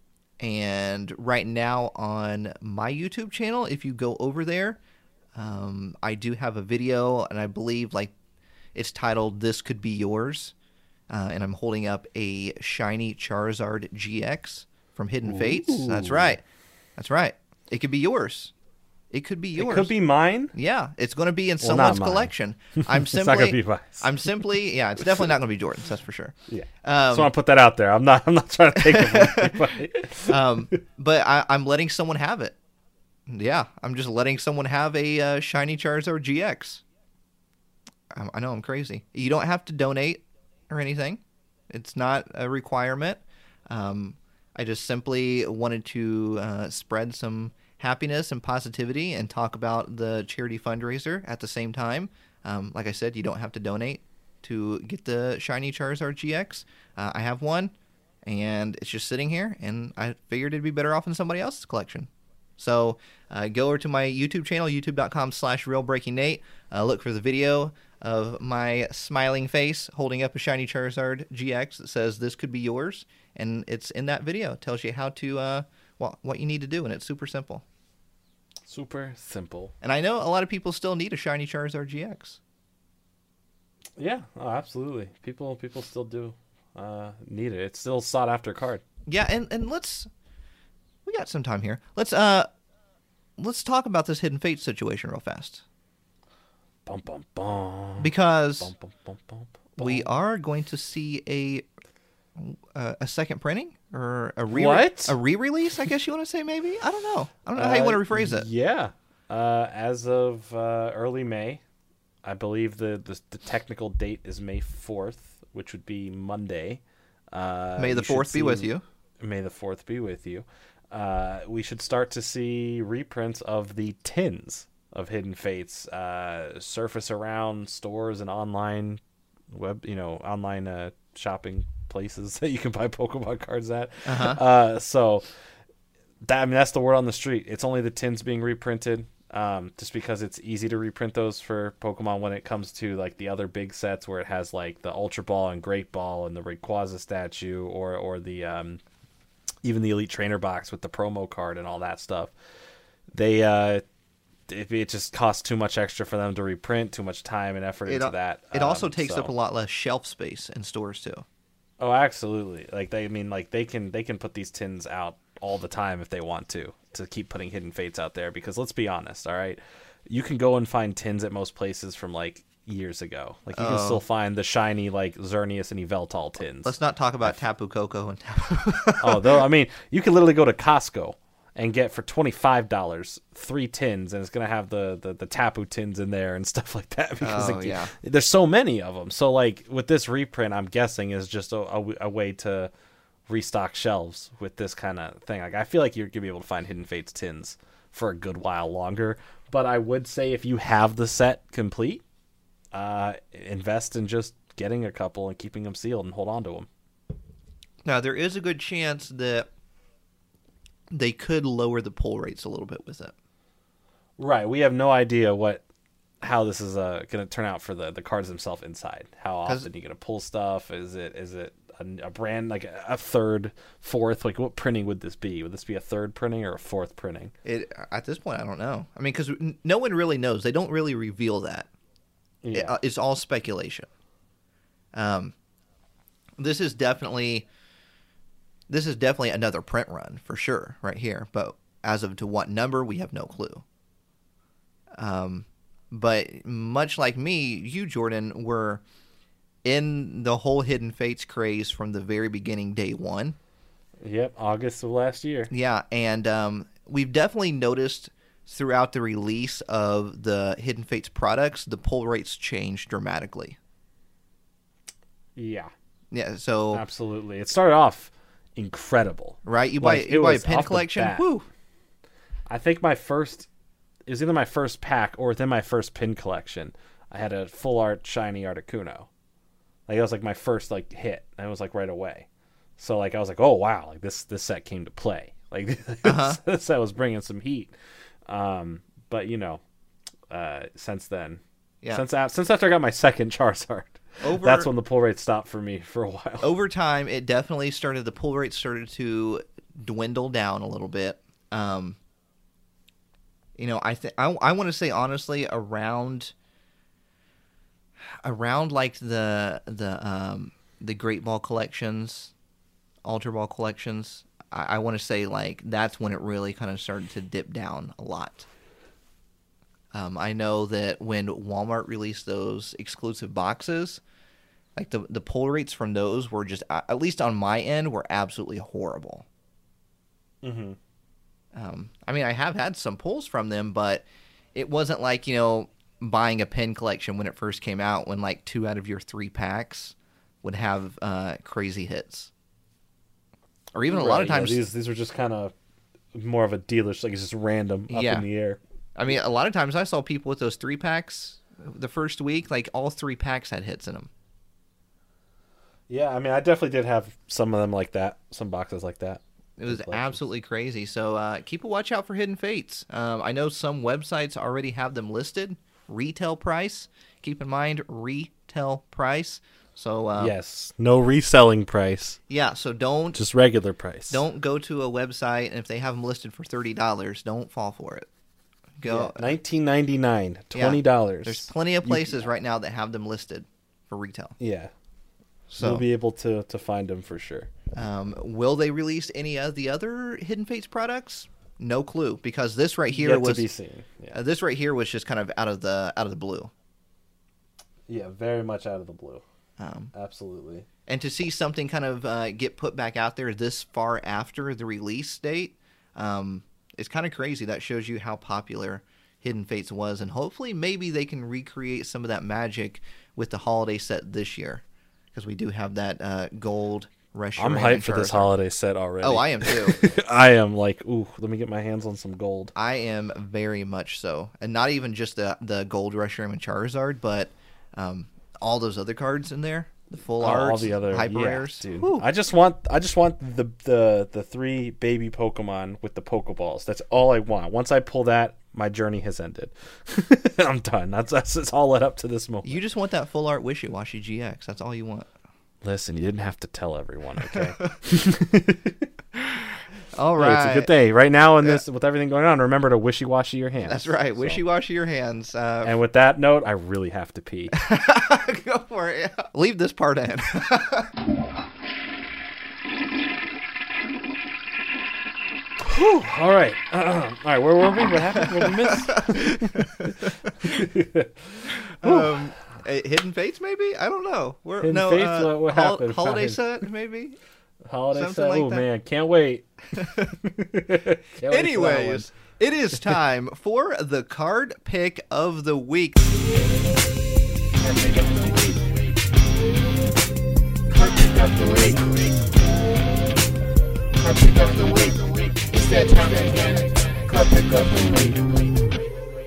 and right now on my YouTube channel, if you go over there, um, I do have a video, and I believe like it's titled "This Could Be Yours," uh, and I'm holding up a shiny Charizard G X from Hidden
Ooh.
Fates. That's right. That's right. It could be yours. It could be yours.
It could be mine.
Yeah, it's going to be in
Well,
someone's
not mine.
collection. I'm
It's
simply,
not gonna be mine.
I'm simply, yeah, it's definitely not going to be Jordan's. That's for sure.
Yeah.
Um,
so I want to put that out there. I'm not. I'm not trying to take it from anybody.
um, but I, I'm letting someone have it. Yeah, I'm just letting someone have a uh, shiny Charizard G X. I, I know I'm crazy. You don't have to donate or anything. It's not a requirement. Um, I just simply wanted to uh, spread some happiness and positivity and talk about the charity fundraiser at the same time. Um, like I said, you don't have to donate to get the shiny Charizard G X. Uh, I have one, and it's just sitting here, and I figured it'd be better off in somebody else's collection. So uh, go over to my YouTube channel, youtube.com slash realbreakingnate. Uh, look for the video of my smiling face holding up a shiny Charizard G X that says, "This could be yours." And it's in that video. It tells you how to, uh, what, what you need to do, and it's super simple.
Super simple.
And I know a lot of people still need a shiny Charizard G X.
Yeah, oh, absolutely. People people still do uh, need it. It's still a sought after card.
Yeah, and, and let's we got some time here. Let's uh let's talk about this Hidden Fate situation real fast.
Bum bum bum.
Because
Bum, bum, bum, bum, bum.
we are going to see a uh, a second printing or a re
What?
a re-release, I guess you want to say maybe? I don't know. I don't know how you
Uh,
want to rephrase it.
Yeah. Uh, as of uh, early May, I believe the, the the technical date is May fourth, which would be Monday. Uh,
May the
you should
fourth be
see-
with you.
May the fourth be with you. Uh, we should start to see reprints of the tins of Hidden Fates uh, surface around stores and online web, you know, online uh, shopping places that you can buy Pokemon cards at.
Uh-huh.
Uh, so that, I mean, that's the word on the street. It's only the tins being reprinted, um, just because it's easy to reprint those for Pokemon when it comes to like the other big sets where it has like the Ultra Ball and Great Ball and the Rayquaza statue, or or the um, even the Elite Trainer box with the promo card and all that stuff. They uh, it, it just costs too much extra for them to reprint, too much time and effort
It,
into
al-
that.
it also
Um,
takes
so-
up a lot less shelf space in stores too.
Oh, absolutely. Like they I mean like they can they can put these tins out all the time if they want to to keep putting Hidden Fates out there, because let's be honest, all right? You can go and find tins at most places from like years ago. Like you can
Oh.
still find the shiny like Xerneas and Yveltal tins.
Let's not talk about Tapu Koko and Tapu.
Oh, though I mean, you can literally go to Costco and get for twenty-five dollars three tins, and it's going to have the, the, the Tapu tins in there and stuff like that. Because
Oh,
it-
yeah.
there's so many of them. So, like, with this reprint, I'm guessing is just a, a, a way to restock shelves with this kind of thing. Like, I feel like you're going to be able to find Hidden Fates tins for a good while longer. But I would say if you have the set complete, uh, invest in just getting a couple and keeping them sealed and hold on to them.
Now, there is a good chance that they could lower the pull rates a little bit with it.
Right. We have no idea what how this is uh, going to turn out for the, the cards themselves inside. How often are you going to pull stuff? Is it is it a, a brand, like a, a third, fourth? Like, what printing would this be? Would this be a third printing or a fourth printing?
It At this point, I don't know. I mean, because no one really knows. They don't really reveal that.
Yeah.
It, uh, it's all speculation. Um, this is definitely... This is definitely another print run for sure right here, but as of to what number, we have no clue. Um, but much like me, you, Jordan, were in the whole Hidden Fates craze from the very beginning, day one.
Yep, August of last year.
Yeah, and um, we've definitely noticed throughout the release of the Hidden Fates products, the pull rates change dramatically.
Yeah.
Yeah, so...
Absolutely. It started off incredible,
right? You buy
like,
you buy a
was
pin
off the
collection.
bat.
Woo!
I think my first it was either my first pack or within my first pin collection. I had a full art shiny Articuno. Like, it was like my first like hit, and it was like right away. So like I was like, oh wow, like this this set came to play. Like
Uh-huh.
this set was bringing some heat. Um, but you know, uh, since then,
Yeah.
since a- since after I got my second Charizard.
Over-
That's when the pull rate stopped for me for a while.
Over time, it definitely started. The pull rate started to dwindle down a little bit. Um, you know, I think I, I want to say honestly around around like the the um, the Great Ball collections, Ultra Ball collections. I, I want to say like that's when it really kind of started to dip down a lot. Um, I know that when Walmart released those exclusive boxes, like the the pull rates from those were just, at least on my end, were absolutely horrible.
Mm-hmm.
Um, I mean, I have had some pulls from them, but it wasn't like, you know, buying a pin collection when it first came out, when like two out of your three packs would have uh, crazy hits. Or even a lot of
Right, yeah,
times...
these these were just kind of more of a dealer's, like it's just random up
Yeah.
in the air.
I mean, a lot of times I saw people with those three packs the first week, like all three packs had hits in them.
Yeah, I mean, I definitely did have some of them like that, some boxes like that.
It was
Collections.
absolutely crazy. So uh, keep a watch out for Hidden Fates. Um, I know some websites already have them listed. Retail price. Keep in mind, retail price. So uh,
Yes, no reselling price,
yeah. So don't
just regular price.
don't go to a website, and if they have them listed for thirty dollars, don't fall for it. Go.
nineteen ninety nine,
Yeah.
twenty dollars.
There's plenty of places right now that have them listed for retail.
Yeah,
So
we'll be able to to find them for sure.
Um, will they release any of the other Hidden Fates products? No clue, because this right here
Yet
was
to be seen. Yeah.
uh, this right here was just kind of out of the out of the blue.
yeah, very much out of the blue.
Um,
Absolutely.
and to see something kind of uh, get put back out there this far after the release date, um, it's kind of crazy. That shows you how popular Hidden Fates was, and hopefully maybe they can recreate some of that magic with the holiday set this year, because we do have that uh, gold. Reshiram
I'm
and
hyped for this
Charizard.
holiday set already.
Oh, I am too.
I am like, ooh, let me get my hands on some gold.
I am very much so, and not even just the the gold Reshiram and Charizard, but um, all those other cards in there, the full
Oh,
arts,
all the other
hyper
yeah,
rares.
dude.
Whew.
I just want I just want the the the three baby Pokemon with the Pokeballs. That's all I want. Once I pull that, my journey has ended. I'm done. That's that's it's all led up to this moment.
You just want that full art Wishy Washy G X. That's all you want.
Listen, you didn't have to tell everyone, okay?
All
Hey,
right,
it's a good day. Right now in this with everything going on, remember to wishy-washy your hands.
That's right.
So-
Wishy Washy your hands. Uh,
And with that note, I really have to pee.
go for it. Leave this part in.
Whew, all right. Uh, all right, where were we? What happened? What did we miss?
um, uh, Hidden Fates, maybe? I don't know. We're,
Hidden
no,
Fates?
uh,
What- what
hol-
happened?
Holiday
Fine.
set, maybe.
Holiday
Something
set.
like
Oh
that.
man, can't wait. Can't wait for that one.
Anyways, it is time for the card pick of the week.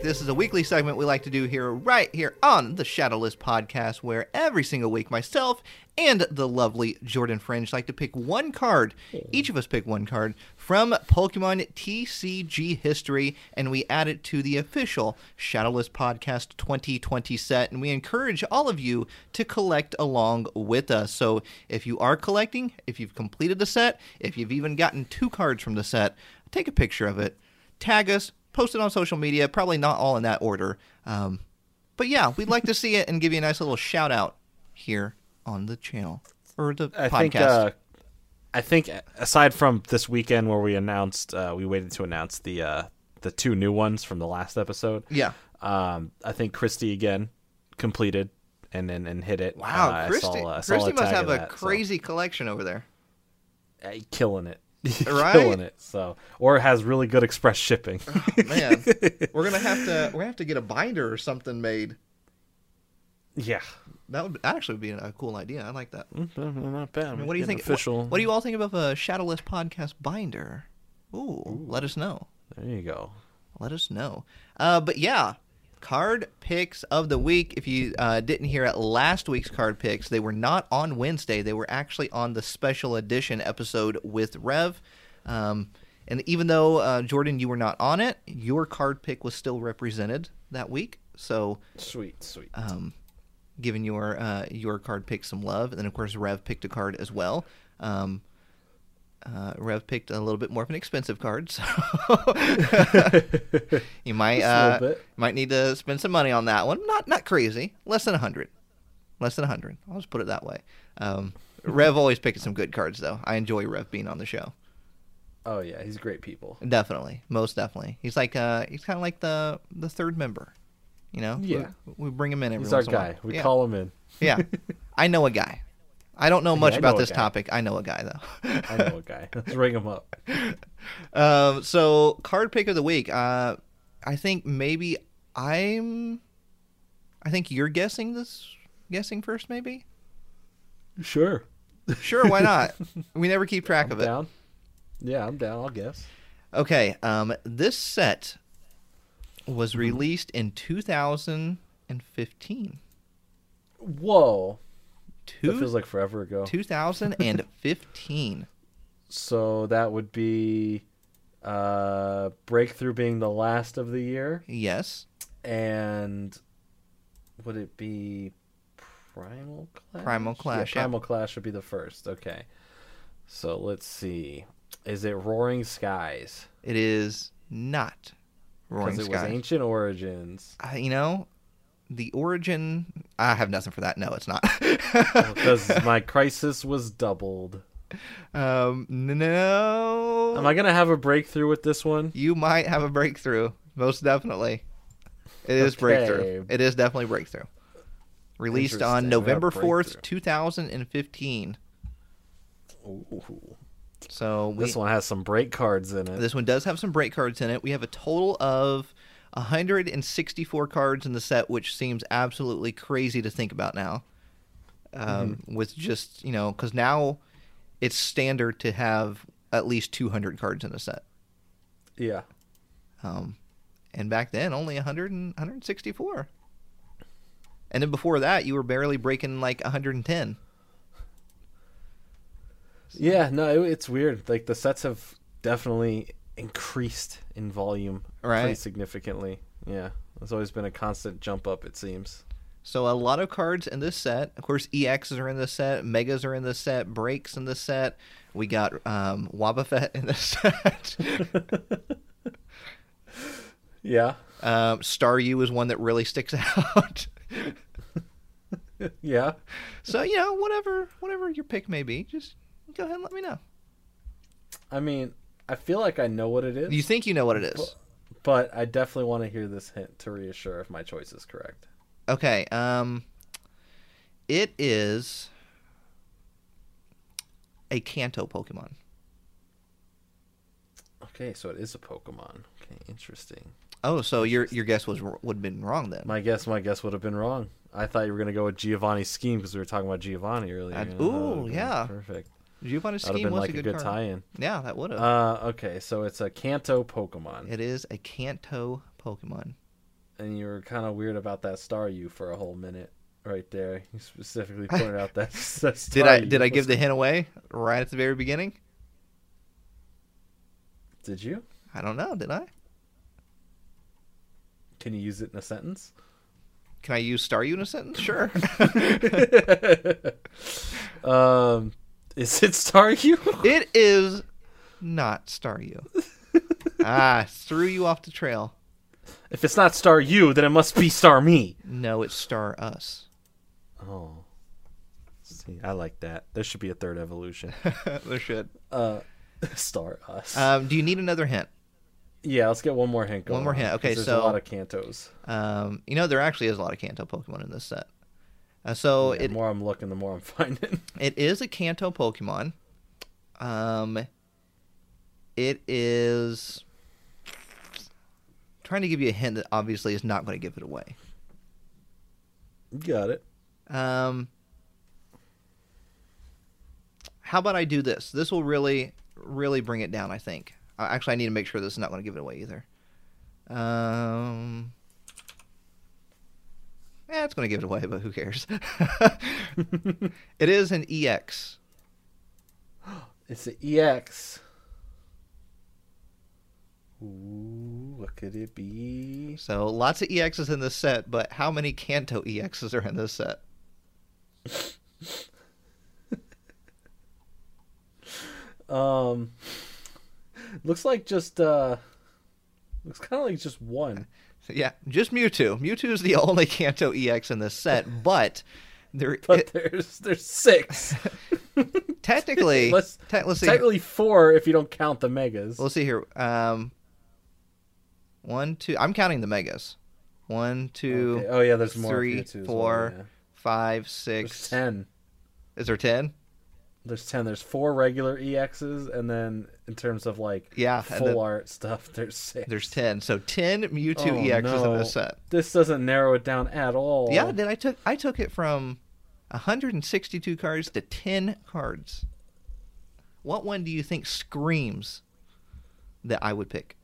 This is a weekly segment we like to do here, right here on the Shadowless Podcast, where every single week myself and the lovely Jordan Fringe like to pick one card. Each of us pick one card from Pokemon T C G history, and we add it to the official Shadowless Podcast twenty twenty set, and we encourage all of you to collect along with us. So if you are collecting, if you've completed the set, if you've even gotten two cards from the set, take a picture of it, tag us, post it on social media, probably not all in that order. Um, but yeah, we'd like to see it and give you a nice little shout out here on the channel or the
I
podcast.
think, uh, I think aside from this weekend where we announced, uh, we waited to announce the uh, the two new ones from the last episode.
Yeah.
Um, I think Christy again completed and and, and hit it.
Wow,
uh,
Christy,
I saw, uh, saw
Christy
a
must
tag
have
of
a
that,
crazy collection over there.
So, uh, killing it.
Right?
Killing it. So, or has really good express shipping.
Oh, man, we're gonna have to we're gonna have to get a binder or something made.
Yeah,
That would actually be a cool idea. I like that.
not bad.
I mean, what do you think?
Official.
What, what do you all think about a Shadowless Podcast binder? Ooh, Ooh, let us know.
There you go.
Let us know. Uh, but yeah, card picks of the week. If you uh, didn't hear at last week's card picks, they were not on Wednesday. They were actually on the special edition episode with Rev. Um, and even though, uh, Jordan, you were not on it, your card pick was still represented that week. So
sweet, sweet.
Um, giving your uh, your card pick some love. And then, of course, Rev picked a card as well. Um, uh, Rev picked a little bit more of an expensive card, so you might uh, might need to spend some money on that one. Not not crazy, less than a hundred, less than a hundred. I'll just put it that way. Um, Rev always picking some good cards, though. I enjoy Rev being on the show.
Oh yeah, he's great people.
Definitely, most definitely. He's like uh, he's kind of like the the third member. You know,
yeah.
We, we bring him in every
He's
once
our
in a
guy.
while.
We
yeah.
call him in.
Yeah, I know a guy. I don't know much
yeah,
about
know
this
guy.
topic. I know a guy though.
I know a guy. Let's ring him up.
Um, so card pick of the week. Uh, I think maybe I'm. I think you're guessing this. Guessing first, maybe.
Sure.
Sure. Why not? We never keep track
I'm
of it.
Down. Yeah, I'm down. I'll guess.
Okay. Um, this set was released in two thousand fifteen.
Whoa.
Two,
that feels like forever ago.
two thousand fifteen.
So that would be uh, Breakthrough being the last of the year.
Yes.
And would it be Primal Clash?
Primal Clash.
Yeah,
Yeah.
Primal Clash would be the first. Okay. So let's see. Is it Roaring Skies?
It is not Roaring
Because it
Skies.
was Ancient Origins.
Uh, you know, the origin. I have nothing for that. No, it's not.
Because my crisis was doubled.
Um, no.
Am I gonna have a breakthrough with this one?
You might have a breakthrough. Most definitely. It is
Okay.
breakthrough. It is definitely breakthrough. Released on
Interesting.
November
Yeah,
fourth,
breakthrough.
two thousand fifteen.
Ooh.
So we,
This one has some break cards in it.
This one does have some break cards in it. We have a total of one hundred sixty-four cards in the set, which seems absolutely crazy to think about now. Um,
Mm-hmm.
With just, you know, because now it's standard to have at least two hundred cards in a set.
Yeah.
Um, and back then, only one hundred and one hundred sixty-four. And then before that, you were barely breaking like one hundred ten.
Yeah, no, it, it's weird. Like, the sets have definitely increased in volume
Right.
pretty significantly. Yeah. There's always been a constant jump up, it seems.
So a lot of cards in this set. Of course, E Xs are in this set. Megas are in this set. Breaks in this set. We got um, Wobbuffet in this set.
Yeah.
um, Staryu is one that really sticks out.
Yeah.
So, you know, whatever whatever your pick may be, just go ahead and let me know.
I mean, I feel like I know what it is.
You think you know what it is?
But, but I definitely want to hear this hint to reassure if my choice is correct.
Okay. Um, it is a Kanto Pokemon.
Okay, so it is a Pokemon. Okay, interesting.
Oh, so your your guess was would have been wrong then.
My guess, my guess would have been wrong. I thought you were going to go with Giovanni's Scheme because we were talking about Giovanni earlier.
I'd-
Yeah,
ooh,
okay,
yeah.
Perfect.
Giovanni's
That would have
Scheme
been
was
like
a
a
good,
good
card.
tie-in.
Yeah, that would have.
Uh, okay, so it's a Kanto Pokemon.
It is a Kanto Pokemon.
and you were kind of weird about that Staryu for a whole minute right there. You specifically pointed out that, that Staryu.
Did I did I give the hint away right at the very beginning?
Did you?
I don't know. Did I?
Can you use it in a sentence?
Can I use Staryu in a sentence? Sure.
um, is it Staryu?
It is not Staryu. Ah, threw you off the trail.
If it's not Staryu, then it must be Star Me.
No, it's Star Us.
Oh. See, I like that. There should be a third evolution.
There should.
Uh, Star Us.
Um, do you need another hint?
Yeah, let's get one more hint going
One more
on,
hint. Okay,
'cause there's
so
a lot of Kantos.
Um, you know, there actually is a lot of Kanto Pokemon in this set. Uh, so
Yeah,
it
the more I'm looking, the more I'm finding.
it is a Kanto Pokemon. Um, it is trying to give you a hint that obviously is not going to give it away.
You got it.
Um, how about I do this? This will really, really bring it down, I think. Uh, Actually, I need to make sure this is not going to give it away either. Um, yeah, it's going to give it away, but who cares? It is an E X.
It's an E X. Ooh, what could it be?
So lots of E Xs in this set, but how many Kanto E Xs are in this set?
um, looks like just uh, looks kind of like just one.
Yeah, just Mewtwo. Mewtwo is the only Kanto E X in this set, but there,
But
it,
there's there's six.
technically,
let's,
te- let's see.
technically four if you don't count the megas.
Let's see here. Um, one, two. I'm counting the megas. One, two,
Okay. Oh yeah, there's more
three,
here too as
four,
well, yeah.
five, six.
There's ten.
Is there ten?
There's ten. There's four regular E Xs, and then in terms of like
Yeah, and
full
then-
art stuff, there's six.
There's ten. So ten Mewtwo
Oh,
E Xs
no.
in this set.
This doesn't narrow it down at all.
Yeah, then I took I took it from one hundred sixty-two cards to ten cards. What one do you think screams that I would pick?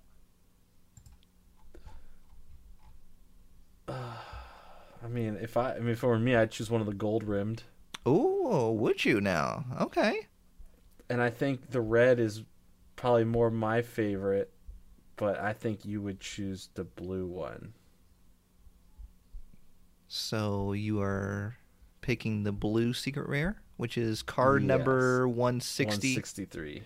I mean, if I, I mean, if it were me, I'd choose one of the gold rimmed,
Oh, would you now? Okay.
and I think the red is probably more my favorite, but I think you would choose the blue one.
So you are picking the blue secret rare, which is card
Yes.
number one sixty.
one sixty-three.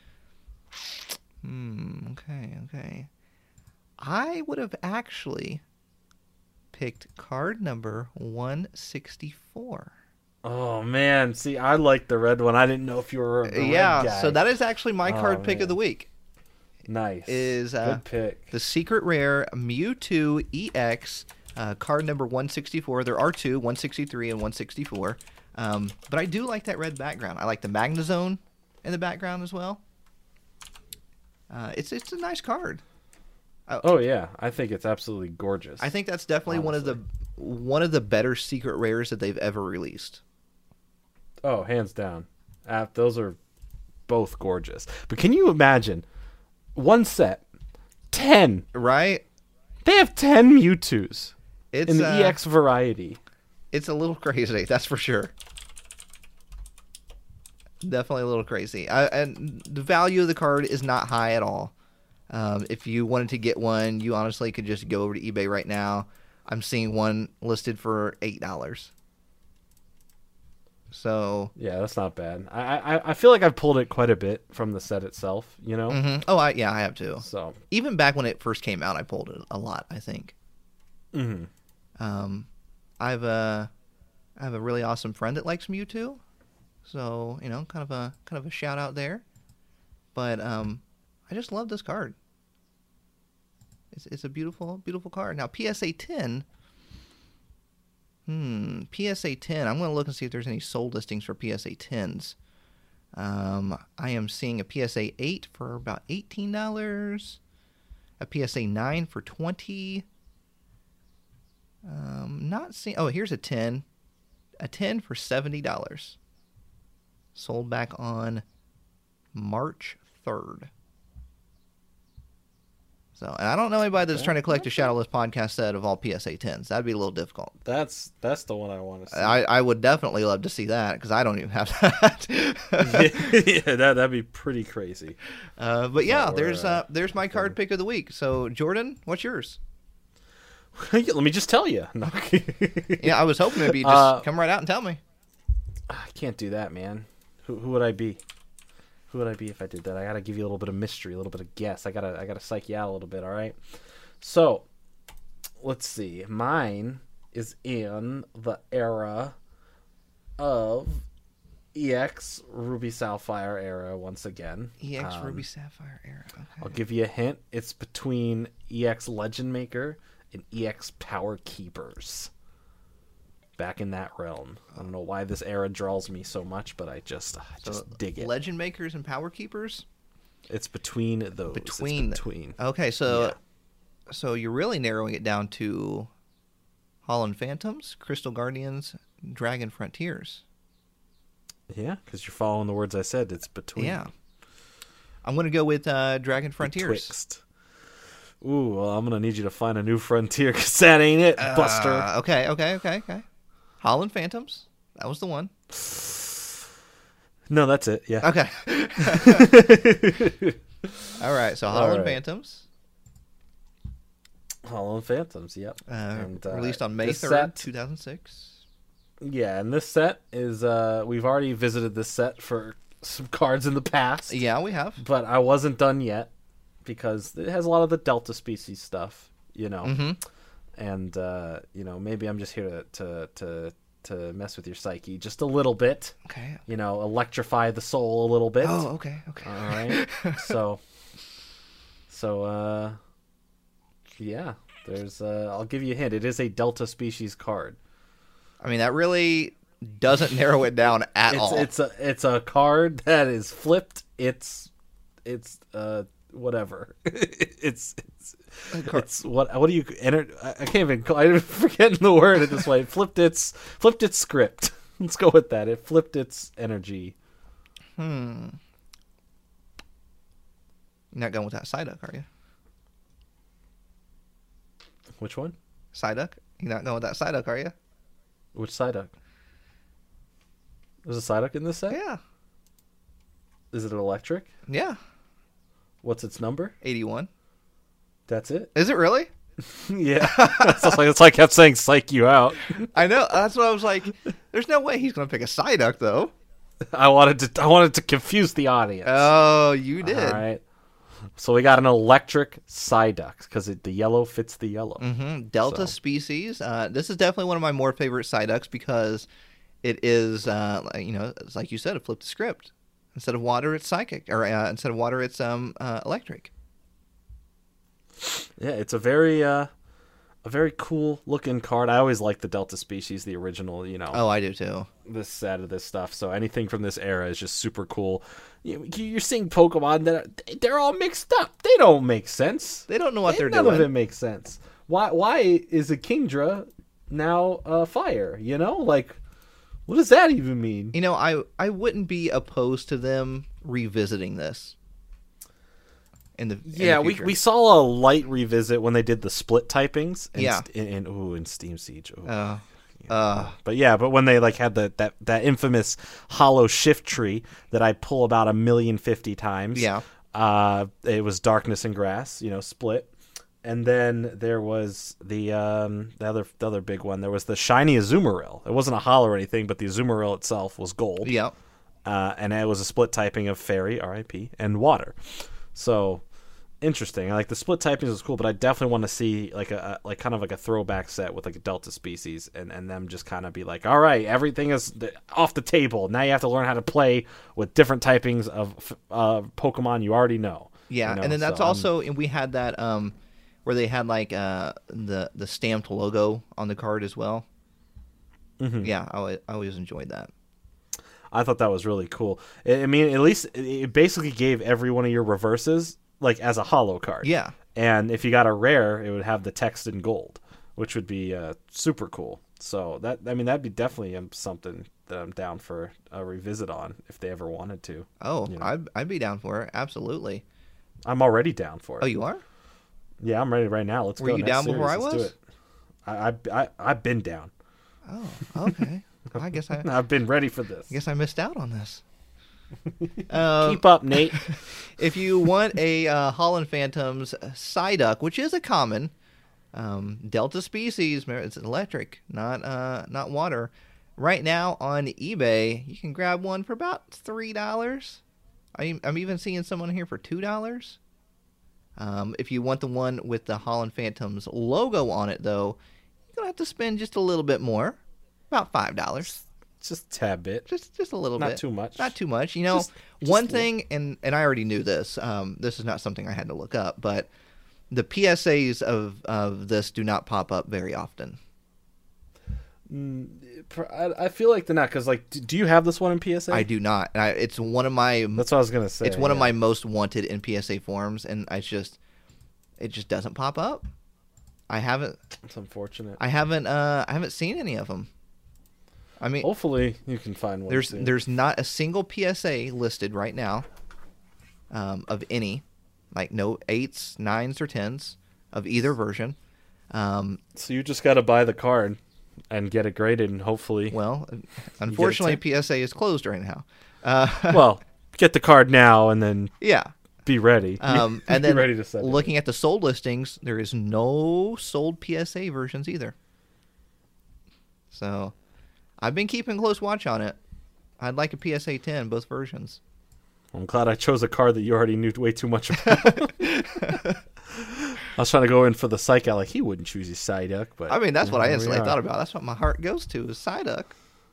Hmm, okay, okay. I would have actually picked card number one sixty-four.
Oh man, see, I like the red one. I didn't know if you were a
Yeah,
red guy.
so that is actually my
Oh,
card pick
man.
of the week.
nice.
is, uh,
Good pick.
The secret rare Mewtwo E X, uh, card number one sixty-four. There are two, one sixty-three and one sixty-four. Um, but I do like that red background. I like the Magnezone in the background as well. Uh, it's it's a nice card.
Oh yeah, I think it's absolutely gorgeous.
I think that's definitely one of the one of the better secret rares that they've ever released.
Oh, hands down. Uh, those are both gorgeous. But can you imagine one set, ten?
Right?
They have ten Mewtwo's
It's
in the
uh,
E X variety.
It's a little crazy, that's for sure. Definitely a little crazy. I, and the value of the card is not high at all. Um, if you wanted to get one, you honestly could just go over to eBay right now. I'm seeing one listed for eight dollars. So,
Yeah, that's not bad. I, I I feel like I've pulled it quite a bit from the set itself. You know.
mhm. oh, I, yeah, I have too.
So.
Even back when it first came out, I pulled it a lot, I think.
hmm
Um, I've a, I have a really awesome friend that likes Mewtwo, so you know, kind of a kind of a shout out there. But um, I just love this card. It's it's a beautiful beautiful card. Now P S A ten. Hmm, P S A ten. I'm gonna look and see if there's any sold listings for P S A tens. Um, I am seeing a P S A eight for about eighteen dollars, a P S A nine for twenty. Um, not seeing. Oh, here's a ten, a ten for seventy dollars. Sold back on March third. So, and I don't know anybody that's
Okay.
trying to collect a Shadowless podcast set of all P S A tens. That'd be a little difficult.
That's that's the one I want to see.
I, I would definitely love to see that because I don't even have that.
yeah, that that'd be pretty crazy.
uh, but yeah,
So we're,
there's
uh,
uh, there's my card pick of the week. So Jordan, what's yours?
Let me just tell you. No.
Yeah, I was hoping maybe you just
Uh,
come right out and tell me.
I can't do that, man. Who who would I be? Who would I be if I did that? I gotta give you a little bit of mystery, a little bit of guess. I gotta I gotta psych you out a little bit. All right. So, let's see. Mine is in the era of E X Ruby Sapphire era once again.
E X
Um,
Ruby Sapphire era. Okay.
I'll give you a hint. It's between E X Legend Maker and E X Power Keepers. Back in that realm. I don't know why this era draws me so much, but I just I
So,
just dig it.
Legend Makers and Power Keepers.
It's between those.
Between-
It's between.
Okay, so
Yeah.
so you're really narrowing it down to Holland Phantoms, Crystal Guardians, Dragon Frontiers.
Yeah, because you're following the words I said. It's between.
Yeah. I'm going to go with uh, Dragon Frontiers.
Betwixt. Ooh, well, I'm gonna need you to find a new frontier because that ain't it, Buster.
Uh, okay, okay, okay, okay. Holland Phantoms. That was the one.
No, that's it. Yeah.
Okay. All right, so
All
Holland
right.
Phantoms.
Holland Phantoms. Yep.
Uh,
And, uh,
released on May
this
third,
set-
two thousand six.
Yeah, and this set is uh we've already visited this set for some cards in the past.
Yeah, we have.
But I wasn't done yet because it has a lot of the Delta species stuff, you know.
Mm-hmm.
And uh, you know, maybe I'm just here to, to to to mess with your psyche just a little bit.
Okay.
You know, electrify the soul a little bit.
Oh, okay, okay.
All right. so so uh yeah, there's uh I'll give you a hint. It is a Delta species card.
I mean, that really doesn't narrow it down at
It's
all.
it's a it's a card that is flipped. It's it's uh whatever. it's it's it's what what do you enter? I I can't even call, I'm forgetting the word at this point. It flipped its flipped its script. Let's go with that. It flipped its energy.
Hmm. You're not going with that Psyduck, are you?
Which one?
Psyduck? You're not going with that Psyduck, are you?
Which Psyduck? There's a Psyduck in this set?
Yeah.
Is it an electric?
Yeah.
What's its number?
eighty-one.
That's it?
Is it really?
Yeah. That's like, that's like I kept saying psych you out.
I know. That's what I was like. There's no way he's going to pick a Psyduck, though.
I wanted to I wanted to confuse the audience.
Oh, you did.
All right. So we got an electric Psyduck because the yellow fits the yellow.
Mm-hmm. Delta
So.
species. Uh, this is definitely one of my more favorite Psyducks because it is, uh, like- you know, it's like you said, it flipped the script. Instead of water, it's psychic, or uh, instead of water, it's um uh, electric.
Yeah, it's a very uh, a very cool looking card. I always like the Delta species, the original. You know,
Oh, I do too.
this set of this stuff. So anything from this era is just super cool. You, you're seeing Pokemon that are, they're all mixed up. They don't make sense.
They don't know what
They-
they're
none
doing.
of it makes sense. Why? Why is a Kingdra now uh, fire? You know, like what does that even mean?
You know, I I wouldn't be opposed to them revisiting this. In the in
Yeah,
the
we
future.
we saw a light revisit when they did the split typings. In,
Yeah.
in, in ooh, in Steam Siege. Ooh.
Uh, uh,
But yeah, but when they like had the that that infamous hollow shift tree that I pull about a million fifty times.
Yeah.
Uh, it was Darkness and Grass, you know, split. And then there was the um the other the other big one. There was the shiny Azumarill. It wasn't a hollow or anything, but the Azumarill itself was gold.
yeah.
Uh, and it was a split typing of Fairy, R I P, and Water. So interesting. Like the split typings was cool, but I definitely want to see like a, a like kind of like a throwback set with like a Delta species, and and them just kind of be like, all right, everything is th- off the table. Now you have to learn how to play with different typings of uh, Pokemon you already know.
Yeah,
you know?
and then that's
So I'm-
also, and we had that um, where they had like uh the the stamped logo on the card as well.
Mhm.
Yeah, I, always- I always enjoyed that.
I thought that was really cool. I I mean, at least it- it basically gave every one of your reverses like as a hollow card.
Yeah,
And if you got a rare, it would have the text in gold, which would be uh, super cool. So that I mean, that'd be definitely um, something that I'm down for a revisit on if they ever wanted to.
Oh,
You know.
I'd I'd be down for it. Absolutely.
I'm already down for it.
Oh, you are?
Yeah, I'm ready right now. Let's
Were
go.
you
Next
down
series.
before I
Let's
was?
do it. I, I, I, I've been down.
Oh, okay. I guess I, I
I've been ready for this.
guess I missed out on this. um,
Keep up, Nate.
If you want a uh, Holland Phantoms Psyduck, which is a common um, Delta species, it's electric, not uh, not water. Right now on eBay, you can grab one for about three dollars. I'm I'm even seeing someone here for two dollars. Um, if you want the one with the Holland Phantoms logo on it, though, you're gonna have to spend just a little bit more, about five dollars.
Just a tad bit.
Just just a little
Not
bit.
too much.
Not too much. You know,
Just- just
one
a little.
thing, and, and I already knew this. Um, this is not something I had to look up, but the P S As of, of this do not pop up very often.
I, I feel like they're not, because, like, do, do you have this one in P S A?
I do not. And I, it's one of my
That's what I was going to say.
it's one of
yeah.
my most wanted in P S A forms, and I just it just doesn't pop up. I haven't
It's unfortunate.
I haven't uh I haven't seen any of them. I mean,
Hopefully you can find one
there's
soon.
there's not a single P S A listed right now um, of any, like no eights, nines, or tens of either version. Um,
So you just got to buy the card and get it graded, and hopefully...
well, unfortunately,
tip.
P S A is closed right now. Uh,
well, get the card now and then
yeah.
be ready.
Um, and
Be
then
ready to send it.
looking at the sold listings, there is no sold P S A versions either. So I've been keeping close watch on it. I'd like a P S A ten, both versions.
I'm glad I chose a card that you already knew way too much about. I was trying to go in for the psych out, like he wouldn't choose his Psyduck, but
I mean, that's what I
here we
instantly
are.
thought about. That's what my heart goes to is Psyduck.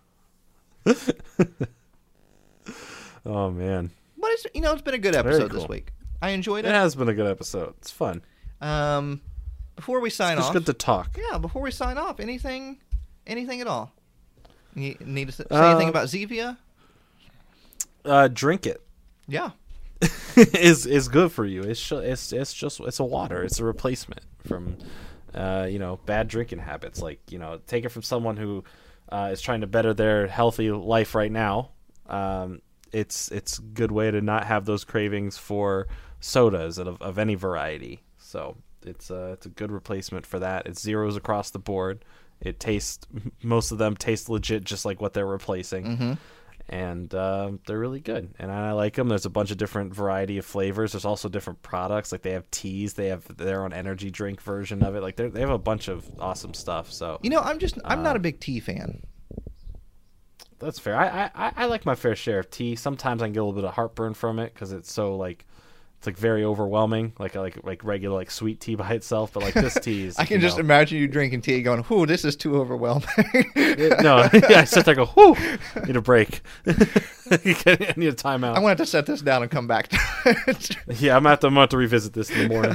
Oh man,
But it's you know it's been a good
Very
episode
cool.
this week. I enjoyed
it
it.
has been a good episode. It's fun.
Um, before we sign
It's
off,
good to talk.
yeah. Before we sign off, anything, anything at all? You need to say
Uh,
anything about Zevia?
Uh, drink it.
Yeah.
is is good for you. It's sh- it's it's just it's a water. It's a replacement from uh, you know bad drinking habits. Like you know, take it from someone who uh, is trying to better their healthy life right now. Um, it's it's a good way to not have those cravings for sodas of, of any variety. So it's a it's a good replacement for that. It's zeros across the board. It tastes most of them taste legit, just like what they're replacing.
Mm-hmm.
And uh, they're really good, and I like them. There's a bunch of different variety of flavors. There's also different products, like they have teas, they have their own energy drink version of it. Like they they have a bunch of awesome stuff. So
You know, I'm just I'm
Uh,
not a big tea fan.
that's fair. I, I I like my fair share of tea. Sometimes I can get a little bit of heartburn from it because it's so like it's like very overwhelming, like like like regular like sweet tea by itself. But like this tea is,
I can
you
just
know,
imagine you drinking tea, going, "Whoo, this is too overwhelming."
it- no, yeah, I sit there and go, whoo, need a break. I need a timeout.
I want to set this down and come back to it.
Yeah, I'm gonna have to, I'm gonna have to revisit this in the morning.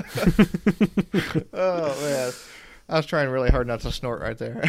Oh man, I was trying really hard not to snort right there.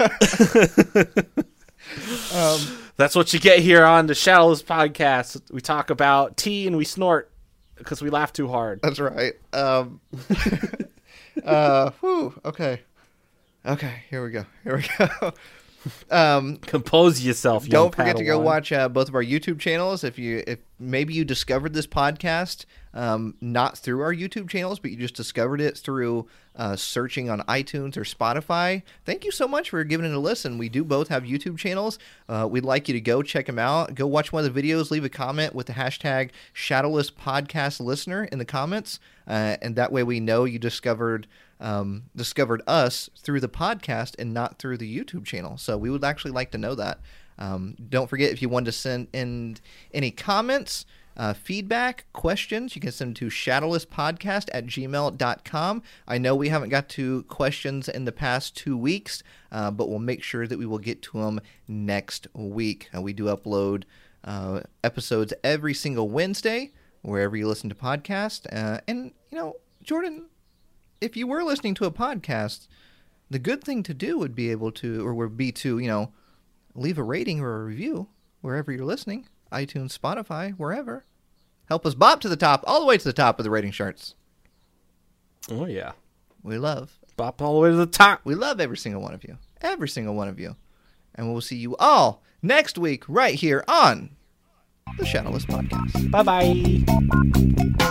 um,
That's what you get here on the Shadowless Podcast. We talk about tea and we snort because we laugh too hard.
that's right. Um, uh, whew, okay, okay. Here we go. Here we go. Um,
Compose yourself.
Don't
young
forget to go
Padawan.
watch uh, both of our YouTube channels. If you, if maybe you discovered this podcast um, not through our YouTube channels, but you just discovered it through uh, searching on iTunes or Spotify. Thank you so much for giving it a listen. We do both have YouTube channels. Uh, we'd like you to go check them out. Go watch one of the videos. Leave a comment with the hashtag Shadowless Podcast Listener in the comments, uh, and that way we know you discovered. Um, discovered us through the podcast and not through the YouTube channel. So we would actually like to know that. Um, don't forget, if you want to send in any comments, uh, feedback, questions, you can send them to shadowlesspodcast at gmail dot com. I know we haven't got to questions in the past two weeks, uh, but we'll make sure that we will get to them next week. Uh, we do upload uh, episodes every single Wednesday, wherever you listen to podcasts. Uh, and, you know, Jordan, if you were listening to a podcast, the good thing to do would be able to, or would be to, you know, leave a rating or a review wherever you're listening, iTunes, Spotify, wherever. Help us bop to the top, all the way to the top of the rating charts.
Oh yeah,
We love,
bop all the way to the top.
we love every single one of you, every single one of you. And we'll see you all next week right here on the Shadowless Podcast.
Bye bye.